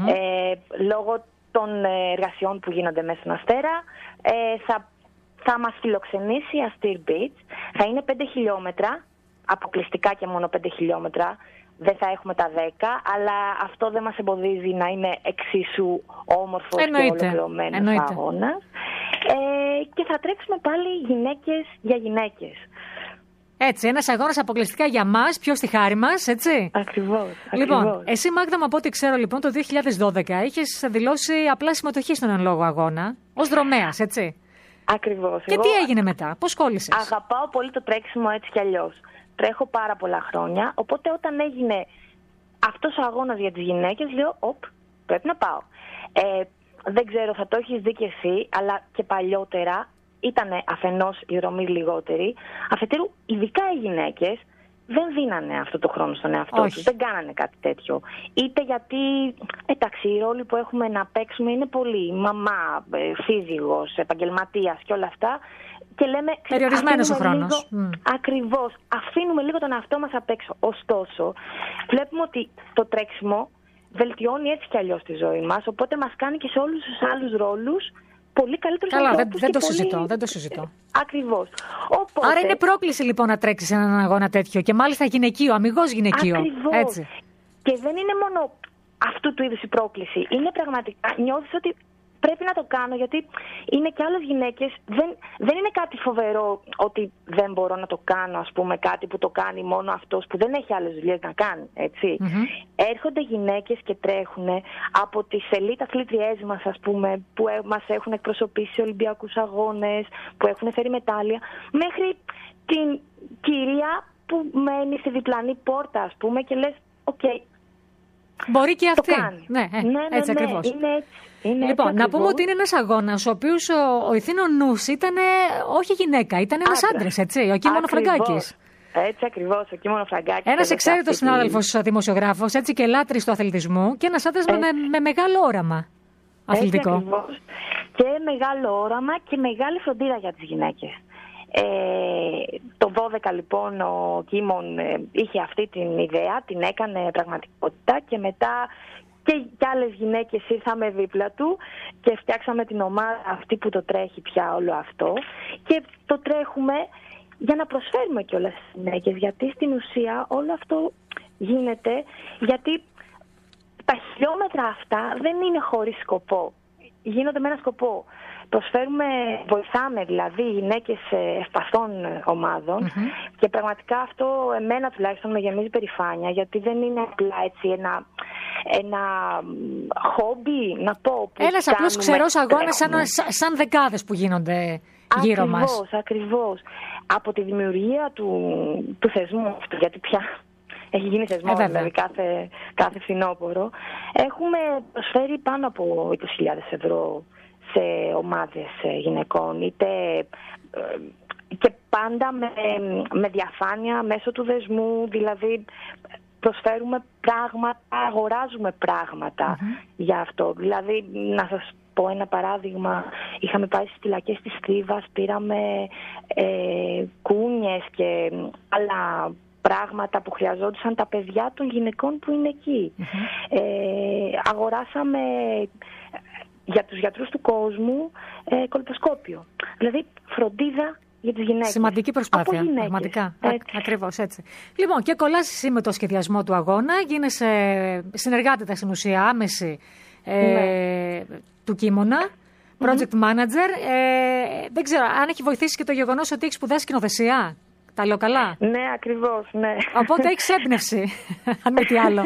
λόγω των εργασιών που γίνονται μέσα στην Αστέρα. Θα μας φιλοξενήσει η Αστέρ Beach, θα είναι 5 χιλιόμετρα, αποκλειστικά και μόνο 5 χιλιόμετρα, δεν θα έχουμε τα 10, αλλά αυτό δεν μας εμποδίζει να είναι εξίσου όμορφος και ολοκληρωμένος αγώνας. Και θα τρέξουμε πάλι γυναίκες για γυναίκες. Έτσι, ένας αγώνας αποκλειστικά για μας, πιο στη χάρη μας, έτσι. Ακριβώς. Λοιπόν, εσύ Μάγδα, από ό,τι ξέρω, λοιπόν, το 2012 είχες δηλώσει απλά συμμετοχή στον εν λόγω αγώνα, ως δρομέας, έτσι. Ακριβώς. Και τι έγινε μετά, πώς κόλλησες? Αγαπάω πολύ το τρέξιμο έτσι κι αλλιώς. Τρέχω πάρα πολλά χρόνια, οπότε όταν έγινε αυτός ο αγώνας για τις γυναίκες, λέω, πρέπει να πάω. Δεν ξέρω, θα το έχεις δει κι εσύ, αλλά και παλιότερα ήταν αφενός η δρομή λιγότερη, αφετέρου ειδικά οι γυναίκες δεν δίνανε αυτό το χρόνο στον εαυτό τους, δεν κάνανε κάτι τέτοιο. Είτε γιατί, εντάξει, οι ρόλοι που έχουμε να παίξουμε είναι πολλοί, μαμά, σύζυγος, επαγγελματίας και όλα αυτά. Και λέμε, περιορισμένος ο χρόνος. Ακριβώς. Αφήνουμε λίγο τον εαυτό μας απ' έξω. Ωστόσο, βλέπουμε ότι το τρέξιμο βελτιώνει έτσι κι αλλιώς τη ζωή μας, οπότε μας κάνει και σε όλους τους άλλους ρόλους πολύ καλύτερους ανθρώπους. Καλά, δεν το συζητώ. Ακριβώς. Οπότε... Άρα είναι πρόκληση λοιπόν να τρέξεις έναν αγώνα τέτοιο και μάλιστα γυναικείο, αμιγώς γυναικείο. Ακριβώς. Έτσι. Και δεν είναι μόνο αυτού του είδους η πρόκληση. Είναι πραγματικά, νιώθεις ότι πρέπει να το κάνω, γιατί είναι και άλλες γυναίκες. Δεν είναι κάτι φοβερό ότι δεν μπορώ να το κάνω, ας πούμε, κάτι που το κάνει μόνο αυτός που δεν έχει άλλες δουλειές να κάνει, έτσι. Έρχονται γυναίκες και τρέχουν από τις ελίτ αθλήτριές μας, ας πούμε, που μας έχουν εκπροσωπήσει σε Ολυμπιακούς αγώνες, που έχουν φέρει μετάλλια, μέχρι την κυρία που μένει στη διπλανή πόρτα, ας πούμε, και λες, οκ. Μπορεί και αυτή. Ναι, έτσι ακριβώς. Είναι λοιπόν, έτσι να πούμε ότι είναι ένας αγώνας ο οποίος ο ηθήνων νους ήταν όχι γυναίκα, ήταν ένας άντρας, έτσι, ο Κίμωνο Φραγκάκης. Έτσι ακριβώς, ο Κίμωνο Φραγκάκης. Ένας εξαίρετος συνάδελφος δημοσιογράφος, έτσι, και λάτρης του αθλητισμού και ένας άντρας με μεγάλο όραμα αθλητικό. Έτσι ακριβώς. Και μεγάλο όραμα και μεγάλη φροντίδα για τις γυναίκες. Το 12 λοιπόν ο Κίμων είχε αυτή την ιδέα, την έκανε πραγματικότητα και μετά και άλλες γυναίκες ήρθαμε δίπλα του και φτιάξαμε την ομάδα αυτή που το τρέχει πια όλο αυτό και το τρέχουμε για να προσφέρουμε κιόλας στις γυναίκες, γιατί στην ουσία όλο αυτό γίνεται γιατί τα χιλιόμετρα αυτά δεν είναι χωρίς σκοπό, γίνονται με ένα σκοπό. Προσφέρουμε, βοηθάμε δηλαδή γυναίκες ευπαθών ομάδων και πραγματικά αυτό εμένα τουλάχιστον με γεμίζει περηφάνεια, γιατί δεν είναι απλά έτσι ένα χόμπι, να πω. Ένας απλός ξερός αγώνας σαν δεκάδες που γίνονται γύρω μας. Ακριβώς. Από τη δημιουργία του θεσμού αυτού, γιατί πια έχει γίνει θεσμό δηλαδή κάθε φθινόπωρο, έχουμε προσφέρει πάνω από 20.000 ευρώ σε ομάδες γυναικών, είτε και πάντα με διαφάνεια μέσω του δεσμού, δηλαδή προσφέρουμε πράγματα, αγοράζουμε πράγματα για αυτό. Δηλαδή, να σας πω ένα παράδειγμα, είχαμε πάει στις φυλακές της Στρίβας, πήραμε κούνιες και άλλα πράγματα που χρειαζόντουσαν τα παιδιά των γυναικών που είναι εκεί. Αγοράσαμε για τους γιατρούς του κόσμου κολποσκόπιο. Δηλαδή φροντίδα για τις γυναίκες. Σημαντική προσπάθεια, πραγματικά. Ακριβώς έτσι. Λοιπόν, και κολλάς εσύ με το σχεδιασμό του αγώνα, γίνεσαι συνεργάτητα στην ουσία άμεση του Κίμωνα, project manager. Δεν ξέρω αν έχει βοηθήσει και το γεγονός ότι έχει σπουδάσει σκηνοθεσία. Τα λέω καλά? Ναι, ακριβώς, ναι. Οπότε έχεις έμπνευση, αν με τι άλλο.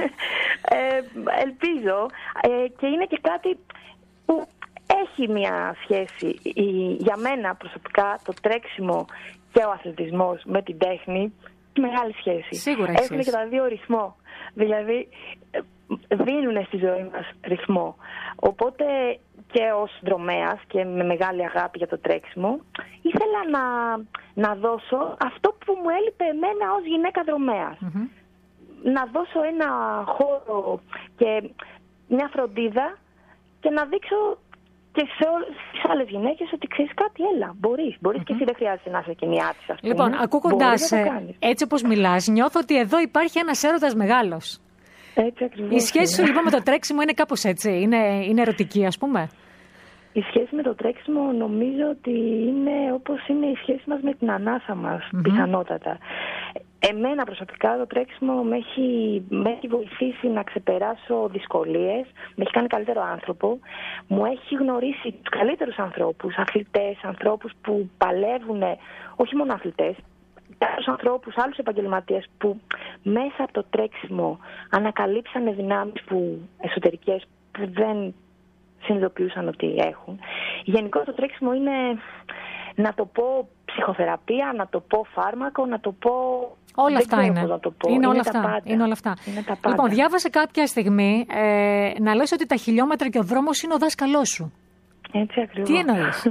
Ελπίζω. Και είναι και κάτι που έχει μια σχέση. Για μένα προσωπικά το τρέξιμο και ο αθλητισμός με την τέχνη, μεγάλη σχέση. Σίγουρα έχουν και τα δύο ρυθμό. Δηλαδή δίνουν στη ζωή μας ρυθμό. Οπότε και ως δρομέας και με μεγάλη αγάπη για το τρέξιμο, ήθελα να δώσω αυτό που μου έλειπε εμένα ως γυναίκα δρομέας. Να δώσω ένα χώρο και μια φροντίδα και να δείξω και στις άλλες γυναίκες ότι ξέρεις κάτι, έλα, μπορείς και εσύ, δεν χρειάζεται να είσαι κοινιάτης, ας πούμε. Λοιπόν, ακούγοντας έτσι όπως μιλάς, νιώθω ότι εδώ υπάρχει ένας έρωτας μεγάλος. Έτσι ακριβώς. Η σχέση σου λοιπόν με το τρέξιμο είναι κάπως έτσι, είναι ερωτική, ας πούμε? Η σχέση με το τρέξιμο νομίζω ότι είναι όπως είναι η σχέση μας με την ανάσα μας, πιθανότατα. Εμένα προσωπικά το τρέξιμο με έχει βοηθήσει να ξεπεράσω δυσκολίες, με έχει κάνει καλύτερο άνθρωπο, μου έχει γνωρίσει τους καλύτερους ανθρώπους, αθλητές, ανθρώπους που παλεύουν, όχι μόνο αθλητές, άλλους ανθρώπους, άλλους επαγγελματίες που μέσα από το τρέξιμο ανακαλύψανε δυνάμεις εσωτερικές που δεν συνειδητοποιούσαν ότι έχουν. Γενικώς το τρέξιμο είναι, να το πω, ψυχοθεραπεία, να το πω φάρμακο, να το πω... Όλα αυτά είναι. Είναι όλα αυτά. Είναι τα πάντα. Λοιπόν, διάβασα κάποια στιγμή να λες ότι τα χιλιόμετρα και ο δρόμος είναι ο δάσκαλός σου. Έτσι ακριβώς. Τι εννοείς?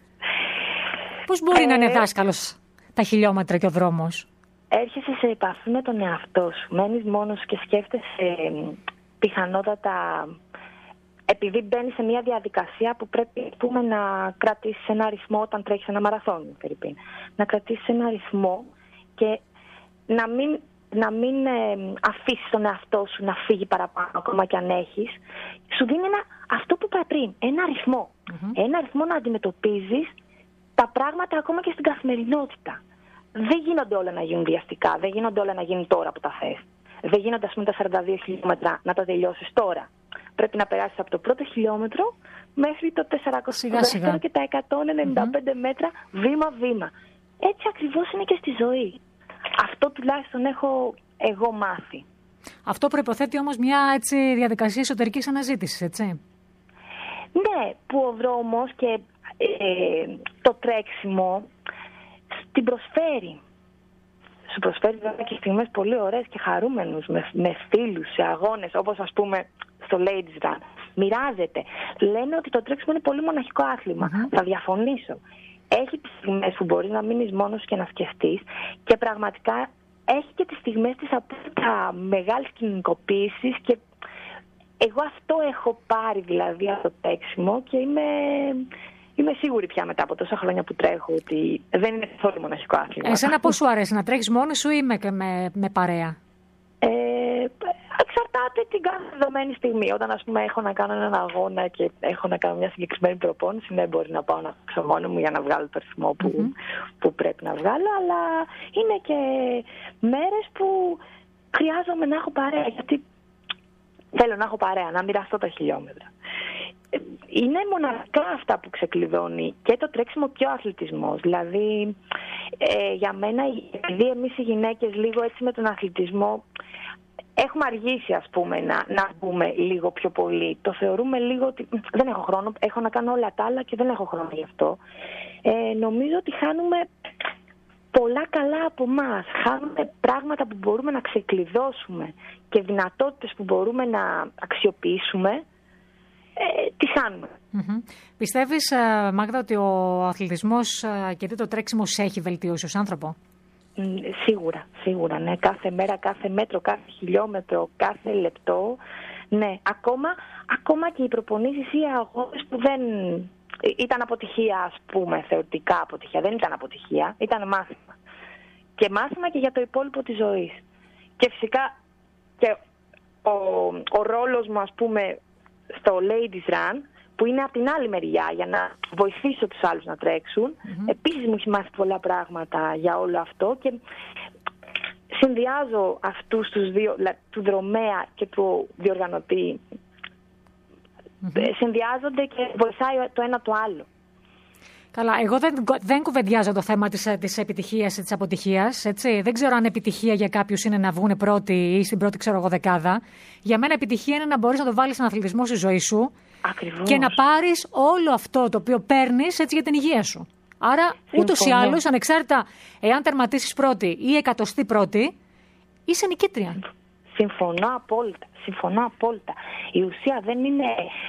Πώς μπορεί να είναι δάσκαλος τα χιλιόμετρα και ο δρόμος? Έρχεσαι σε επαφή με τον εαυτό σου. Μένεις μόνος και σκέφτεσαι πιθανότατα... Επειδή μπαίνεις σε μια διαδικασία που πρέπει να κρατήσεις ένα ρυθμό όταν τρέχεις ένα μαραθώνιο, να κρατήσεις ένα ρυθμό και να μην αφήσεις τον εαυτό σου να φύγει παραπάνω, ακόμα και αν έχεις. Σου δίνει αυτό που είπα πριν, ένα ρυθμό. Ένα ρυθμό να αντιμετωπίζεις τα πράγματα ακόμα και στην καθημερινότητα. Δεν γίνονται όλα να γίνουν βιαστικά, δεν γίνονται όλα να γίνουν τώρα που τα θες. Δεν γίνονται, ας πούμε, τα 42 χιλιόμετρα να τα τελειώσεις τώρα. Πρέπει να περάσεις από το πρώτο χιλιόμετρο μέχρι το 400 και τα 195 μέτρα βήμα-βήμα. Έτσι ακριβώς είναι και στη ζωή. Αυτό τουλάχιστον έχω εγώ μάθει. Αυτό προϋποθέτει όμως μια διαδικασία εσωτερικής αναζήτησης, έτσι? Ναι, που ο δρόμος και το τρέξιμο την προσφέρει σου προσφέρει βέβαια και στιγμές πολύ ωραίες και χαρούμενους με φίλους σε αγώνες, όπως ας πούμε στο Ladies Run. Μοιράζεται. Λένε ότι το τρέξιμο είναι πολύ μοναχικό άθλημα. Θα διαφωνήσω. Έχει τις στιγμές που μπορείς να μείνεις μόνος και να σκεφτείς και πραγματικά έχει και τις στιγμές της απόλυτα μεγάλης κοινωνικοποίησης και εγώ αυτό έχω πάρει δηλαδή από το τρέξιμο και είμαι σίγουρη πια μετά από τόσα χρόνια που τρέχω ότι δεν είναι καθόλου μοναχικό άθλημα. Εσένα πώς σου αρέσει, να τρέχεις μόνη σου ή με παρέα? Εξαρτάται την κάθε δεδομένη στιγμή. Όταν ας πούμε έχω να κάνω έναν αγώνα και έχω να κάνω μια συγκεκριμένη προπόνηση, ναι, μπορεί να πάω να παίξω μόνο μου για να βγάλω το ρυθμό που πρέπει να βγάλω, αλλά είναι και μέρες που χρειάζομαι να έχω παρέα, γιατί θέλω να έχω παρέα, να μοιραστώ τα χιλιόμετρα. Είναι μοναδικά αυτά που ξεκλειδώνει και το τρέξιμο και ο αθλητισμός. Δηλαδή, για μένα, επειδή εμείς οι γυναίκες λίγο έτσι με τον αθλητισμό έχουμε αργήσει, ας πούμε, να μπούμε λίγο πιο πολύ. Το θεωρούμε λίγο ότι δεν έχω χρόνο, έχω να κάνω όλα τα άλλα και δεν έχω χρόνο γι' αυτό. Νομίζω ότι χάνουμε πολλά καλά από εμάς. Χάνουμε πράγματα που μπορούμε να ξεκλειδώσουμε και δυνατότητες που μπορούμε να αξιοποιήσουμε. Τι χάνουμε. Πιστεύεις, Μάγδα, ότι ο αθλητισμός και το τρέξιμο σε έχει βελτιώσει ως άνθρωπο? Σίγουρα, ναι. Κάθε μέρα, κάθε μέτρο, κάθε χιλιόμετρο, κάθε λεπτό. Ναι, ακόμα και οι προπονήσεις ή οι αγώνες που δεν ήταν αποτυχία, ας πούμε, θεωρητικά αποτυχία. Δεν ήταν αποτυχία, ήταν μάθημα. Και μάθημα και για το υπόλοιπο της ζωής. Και φυσικά και ο ρόλος μου, ας πούμε, στο Ladies Run, που είναι από την άλλη μεριά για να βοηθήσω τους άλλους να τρέξουν. Επίσης μου έχει μάθει πολλά πράγματα για όλο αυτό και συνδυάζω αυτούς τους δύο, του δρομέα και του διοργανωτή. Συνδυάζονται και βοηθάει το ένα το άλλο. Καλά, εγώ δεν κουβεντιάζω το θέμα της επιτυχίας ή της αποτυχίας. Έτσι. Δεν ξέρω αν επιτυχία για κάποιους είναι να βγουν πρώτοι ή στην πρώτη, δεκάδα. Για μένα επιτυχία είναι να μπορείς να το βάλεις στον αθλητισμό στη ζωή σου. Ακριβώς. Και να πάρεις όλο αυτό το οποίο παίρνεις έτσι για την υγεία σου. Άρα, ούτως ή άλλως, ανεξάρτητα εάν τερματίσεις πρώτη ή 101η, είσαι νικήτρια. Συμφωνώ απόλυτα. Η ουσία δεν είναι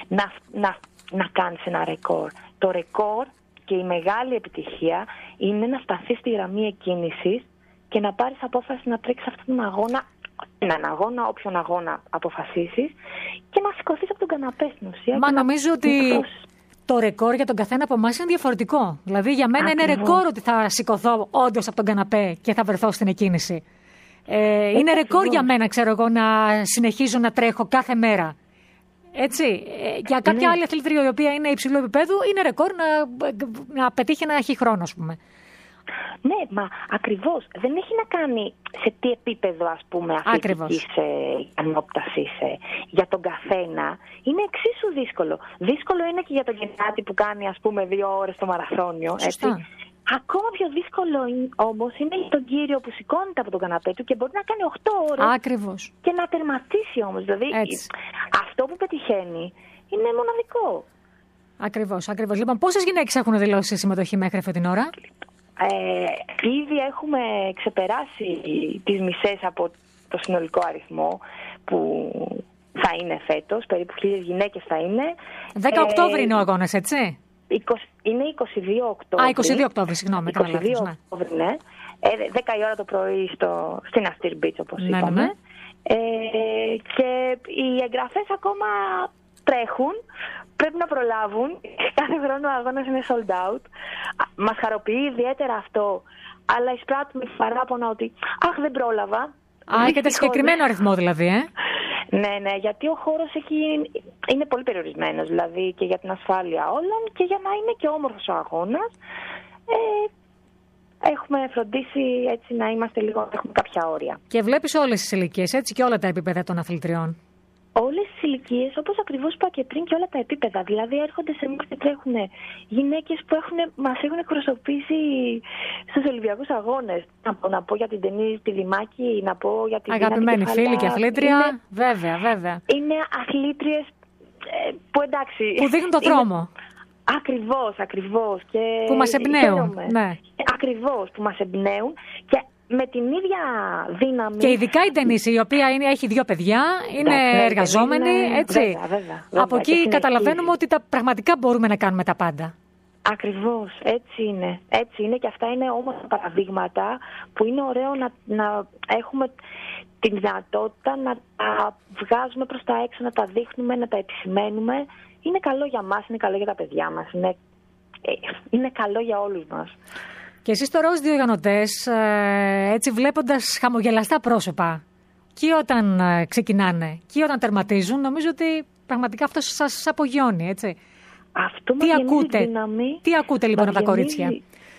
να κάνεις ένα ρεκόρ. Το ρεκόρ και η μεγάλη επιτυχία είναι να σταθείς στη γραμμή εκκίνησης και να πάρεις απόφαση να τρέξεις αυτόν τον αγώνα, έναν αγώνα, όποιον αγώνα αποφασίσεις, και να σηκωθείς από τον καναπέ στην ουσία. Μα νομίζω ότι το ρεκόρ για τον καθένα από εμάς είναι διαφορετικό. Δηλαδή για μένα είναι ρεκόρ ότι θα σηκωθώ όντως από τον καναπέ και θα βρεθώ στην εκκίνηση. Είναι ρεκόρ για μένα, ξέρω εγώ, να συνεχίζω να τρέχω κάθε μέρα. Έτσι. Για κάποια άλλη αθλήτρια η οποία είναι υψηλού επίπεδου, είναι ρεκόρ να πετύχει ένα χρόνο, ας πούμε. Ναι, μα ακριβώς. Δεν έχει να κάνει σε τι επίπεδο, ας πούμε, αθλητικής ικανότητας είσαι. Για τον καθένα είναι εξίσου δύσκολο. Δύσκολο είναι και για τον Γεννάτη που κάνει, ας πούμε, 2 ώρες το μαραθώνιο. Έτσι. Ακόμα πιο δύσκολο όμως είναι για τον κύριο που σηκώνεται από τον καναπέ του και μπορεί να κάνει 8 ώρες. Ακριβώς. Και να τερματίσει όμως. Δηλαδή αυτό που πετυχαίνει είναι μοναδικό. Ακριβώς. Λοιπόν, πόσες γυναίκες έχουν δηλώσει συμμετοχή μέχρι αυτή την ώρα? Ήδη έχουμε ξεπεράσει τις μισές από το συνολικό αριθμό που θα είναι φέτος. Περίπου 1.000 γυναίκες θα είναι. 10 Οκτώβρη είναι ο αγώνας, έτσι? Είναι 22 Οκτώβρη. 22 Οκτώβρη, συγγνώμη. 22 Οκτώβρη, ναι. 10 η ώρα το πρωί στην Αστήρ Beach, όπως είπαμε. Ναι. Και οι εγγραφές ακόμα τρέχουν. Πρέπει να προλάβουν. Κάθε χρόνο ο αγώνας είναι sold out. Μας χαροποιεί ιδιαίτερα αυτό. Αλλά εισπράττουμε παράπονα ότι δεν πρόλαβα. Έχετε συγκεκριμένο αριθμό δηλαδή, Ναι, γιατί ο χώρος είναι πολύ περιορισμένος, δηλαδή και για την ασφάλεια όλων και για να είναι και όμορφος ο αγώνας. Έχουμε φροντίσει έτσι να είμαστε λίγο, έχουμε κάποια όρια. Και βλέπεις όλες τις ηλικίες, έτσι, και όλα τα επίπεδα των αθλητριών? Όλες τις ηλικίες, όπως ακριβώς είπα και πριν, και όλα τα επίπεδα. Δηλαδή έρχονται σε εμάς και τρέχουν γυναίκες που μας έχουν εκπροσωπήσει στους Ολυμπιακούς Αγώνες. Να πω για την Τενής τη Δημάκη, να πω για την αγαπημένη φίλη και αθλήτρια. Βέβαια. Είναι αθλήτριες που εντάξει. Που δείχνουν το δρόμο. Ακριβώς. Και που μας εμπνέουν. Ναι. Ακριβώς, που μας εμπνέουν. Και με την ίδια δύναμη. Και ειδικά η Ντενίση, η οποία έχει 2 παιδιά, είναι εργαζόμενη, έτσι. Βέβαια. Από εκεί καταλαβαίνουμε ότι πραγματικά μπορούμε να κάνουμε τα πάντα. Ακριβώς, έτσι είναι. Έτσι είναι και αυτά είναι όμως παραδείγματα που είναι ωραίο να έχουμε την δυνατότητα να τα βγάζουμε προς τα έξω, να τα δείχνουμε, να τα επισημαίνουμε. Είναι καλό για μας, είναι καλό για τα παιδιά μας, είναι καλό για όλους μας. Και εσείς τώρα ως διοργανωτές, έτσι βλέποντας χαμογελαστά πρόσωπα, και όταν ξεκινάνε και όταν τερματίζουν, νομίζω ότι πραγματικά αυτό σας απογειώνει, έτσι. Αυτό τι ακούτε, δύναμη, τι ακούτε λοιπόν από τα κορίτσια?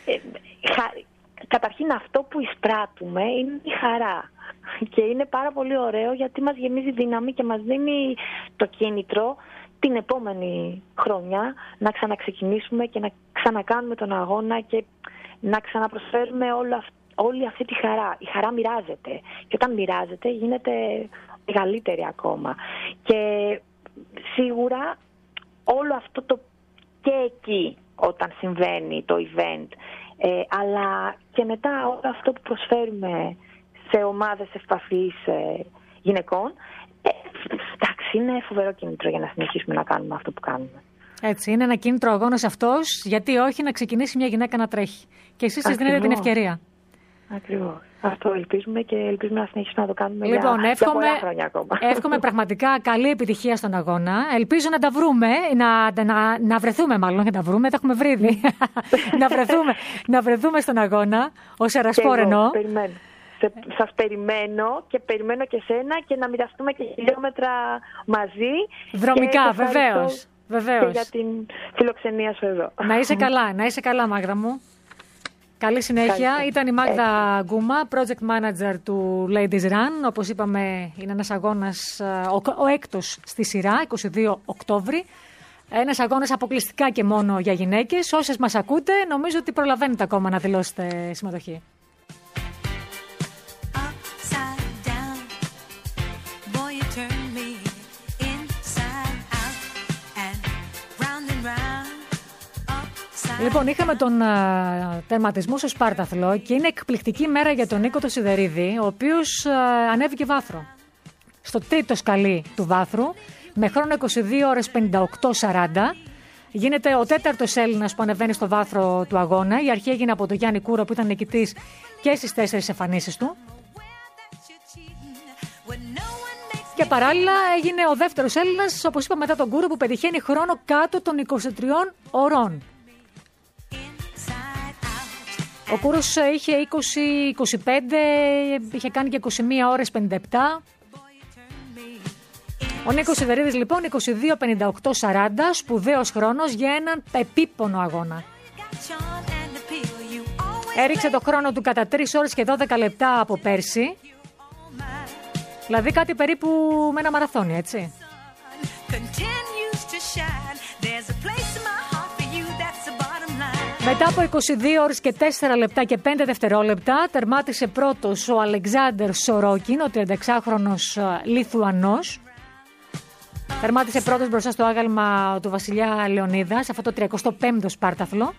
Καταρχήν αυτό που εισπράττουμε είναι η χαρά. Και είναι πάρα πολύ ωραίο γιατί μας γεμίζει δύναμη και μας δίνει το κίνητρο την επόμενη χρονιά να ξαναξεκινήσουμε και να ξανακάνουμε τον αγώνα και να ξαναπροσφέρουμε όλη αυτή τη χαρά. Η χαρά μοιράζεται και όταν μοιράζεται γίνεται μεγαλύτερη ακόμα. Και σίγουρα όλο αυτό το και εκεί όταν συμβαίνει το event, αλλά και μετά όλο αυτό που προσφέρουμε σε ομάδες ευπαθείς γυναικών, εντάξει, είναι φοβερό κίνητρο για να συνεχίσουμε να κάνουμε αυτό που κάνουμε. Έτσι, είναι ένα κίνητρο αγώνας αυτός, γιατί όχι να ξεκινήσει μια γυναίκα να τρέχει. Και εσείς σας δίνετε την ευκαιρία. Ακριβώς. Αυτό ελπίζουμε και ελπίζουμε να συνεχίσουμε να το κάνουμε για πολλά χρόνια ακόμα. Εύχομαι πραγματικά καλή επιτυχία στον αγώνα. Ελπίζω να τα βρούμε, να βρεθούμε μάλλον, να τα βρούμε, τα έχουμε βρει ήδη. να βρεθούμε στον αγώνα, ως Ερασπόρ εννοώ. Σας περιμένω και περιμένω και σένα και να μοιραστούμε και χιλιόμετρα μαζί. Δρομικά, βεβαίως. Και για την φιλοξενία σου εδώ. Να είσαι καλά Μάγδα μου. Καλή συνέχεια. Ήταν η Μάγδα Γκούμα, project manager του Ladies Run. Όπως είπαμε, είναι ένας αγώνας, ο έκτος στη σειρά, 22 Οκτώβρη. Ένας αγώνας αποκλειστικά και μόνο για γυναίκες. Όσες μας ακούτε, νομίζω ότι προλαβαίνετε ακόμα να δηλώσετε συμμετοχή. Λοιπόν, είχαμε τον τερματισμό στο Σπάρταθλο και είναι εκπληκτική μέρα για τον Νίκο το Σιδερίδη, ο οποίος ανέβηκε βάθρο. Στο τρίτο σκαλί του βάθρου, με χρόνο 22 ώρες 58:40, γίνεται ο τέταρτος Έλληνας που ανεβαίνει στο βάθρο του αγώνα. Η αρχή έγινε από τον Γιάννη Κούρο που ήταν νικητής και στις 4 εμφανίσεις του. Και παράλληλα έγινε ο δεύτερος Έλληνας, όπως είπα, μετά τον Κούρο, που πετυχαίνει χρόνο κάτω των 23 ωρών. Ο Κούρος είχε 20-25, είχε κάνει και 21 ώρες 57. Ο Νίκος Σιδερίδης λοιπόν 22-58-40, σπουδαίος χρόνος για έναν επίπονο αγώνα. Έριξε το χρόνο του κατά 3 ώρες και 12 λεπτά από πέρσι. Δηλαδή κάτι περίπου με ένα μαραθώνιο, έτσι. Μετά από 22 ώρες και 4 λεπτά και 5 δευτερόλεπτα τερμάτισε πρώτος ο Αλεξάνδερ Σορόκιν, ο 36χρονος Λιθουανός. Τερμάτισε πρώτος μπροστά στο άγαλμα του Βασιλιά Λεωνίδα, σε αυτό το 35ο Σπάρταθλο.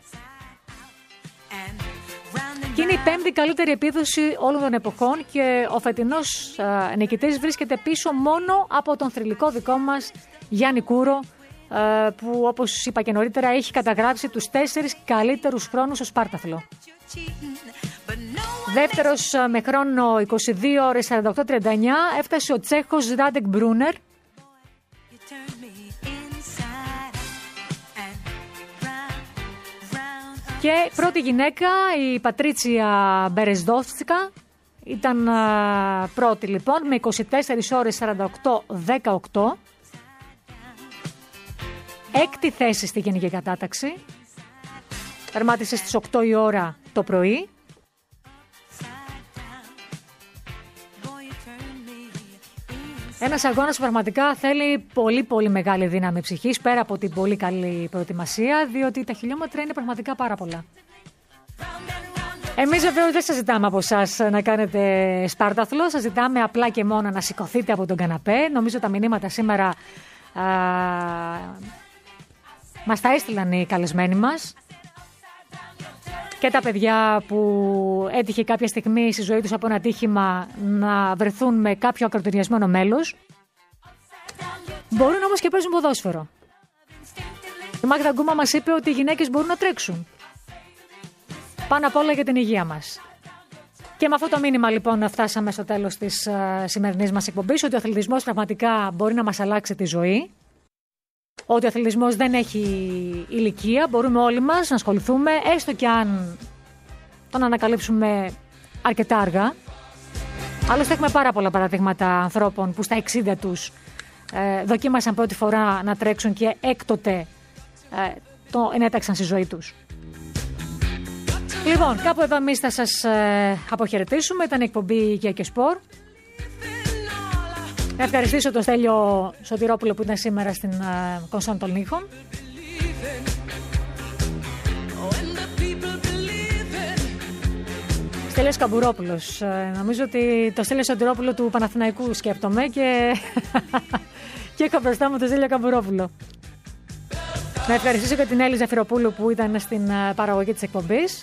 Και είναι η 5η καλύτερη επίδοση όλων των εποχών και ο φετινός νικητής βρίσκεται πίσω μόνο από τον θρυλικό δικό μας Γιάννη Κούρο, που όπως είπα και νωρίτερα έχει καταγράψει τους 4 καλύτερους χρόνους στο Σπάρταθλο. Δεύτερος με χρόνο 22 ώρες 48-39 έφτασε ο Τσέχος Ράντεκ Μπρούνερ. Και πρώτη γυναίκα η Πατρίτσια Μπερεσδόφσκα ήταν πρώτη λοιπόν με 24 ώρες 48-18. Έκτη θέση στη γενική κατάταξη. Τερμάτισε στις 8 η ώρα το πρωί. Ένας αγώνας που πραγματικά θέλει πολύ πολύ μεγάλη δύναμη ψυχής, πέρα από την πολύ καλή προετοιμασία, διότι τα χιλιόμετρα είναι πραγματικά πάρα πολλά. Εμείς βεβαίως δεν σας ζητάμε από εσάς να κάνετε Σπάρταθλο, σας ζητάμε απλά και μόνο να σηκωθείτε από τον καναπέ. Νομίζω τα μηνύματα σήμερα μας τα έστειλαν οι καλεσμένοι μας. και τα παιδιά που έτυχε κάποια στιγμή στη ζωή τους από ένα ατύχημα να βρεθούν με κάποιο ακροτηριασμένο μέλος. Μπορούν όμως και παίζουν ποδόσφαιρο. Η Μάγδα Γκούμα μας είπε ότι οι γυναίκες μπορούν να τρέξουν. Πάνω απ' όλα για την υγεία μας. Και με αυτό το μήνυμα λοιπόν φτάσαμε στο τέλος της σημερινής μας εκπομπής, ότι ο αθλητισμός πραγματικά μπορεί να μας αλλάξει τη ζωή. Ότι ο αθλητισμός δεν έχει ηλικία, μπορούμε όλοι μας να ασχοληθούμε, έστω και αν τον ανακαλύψουμε αρκετά αργά. Άλλωστε έχουμε πάρα πολλά παραδείγματα ανθρώπων που στα 60 τους δοκίμασαν πρώτη φορά να τρέξουν και έκτοτε το ενέταξαν στη ζωή τους. Λοιπόν, κάπου εδώ εμείς θα σας αποχαιρετήσουμε. Ήταν η εκπομπή Υγεία και Σπορ. Να ευχαριστήσω τον Στέλιο Σωτηρόπουλο που ήταν σήμερα στην κονσόν των ήχων. Στέλιος Καμπουρόπουλος. Νομίζω ότι το Στέλιο Σωτηρόπουλο του Παναθηναϊκού σκέπτομαι και έχω μπροστά μου τον Στέλιο Καμπουρόπουλο. Να ευχαριστήσω και την Έλλη Ζαφυροπούλου που ήταν στην παραγωγή της εκπομπής.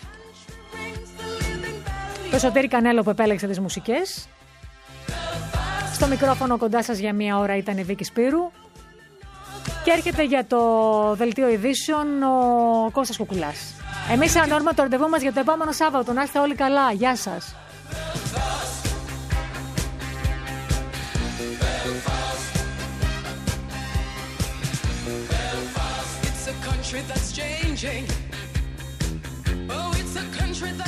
Το Σωτήρη Κανέλο που επέλεξε τις μουσικές. Στο μικρόφωνο κοντά σας για μία ώρα ήταν η Βίκη Σπύρου. Και έρχεται για το δελτίο ειδήσεων ο Κώστας Κουκουλάς. Εμείς ανόρμα το ραντεβού μας για το επόμενο Σάββατο. Να είστε όλοι καλά. Γεια σας. That's changing. Oh, it's a country that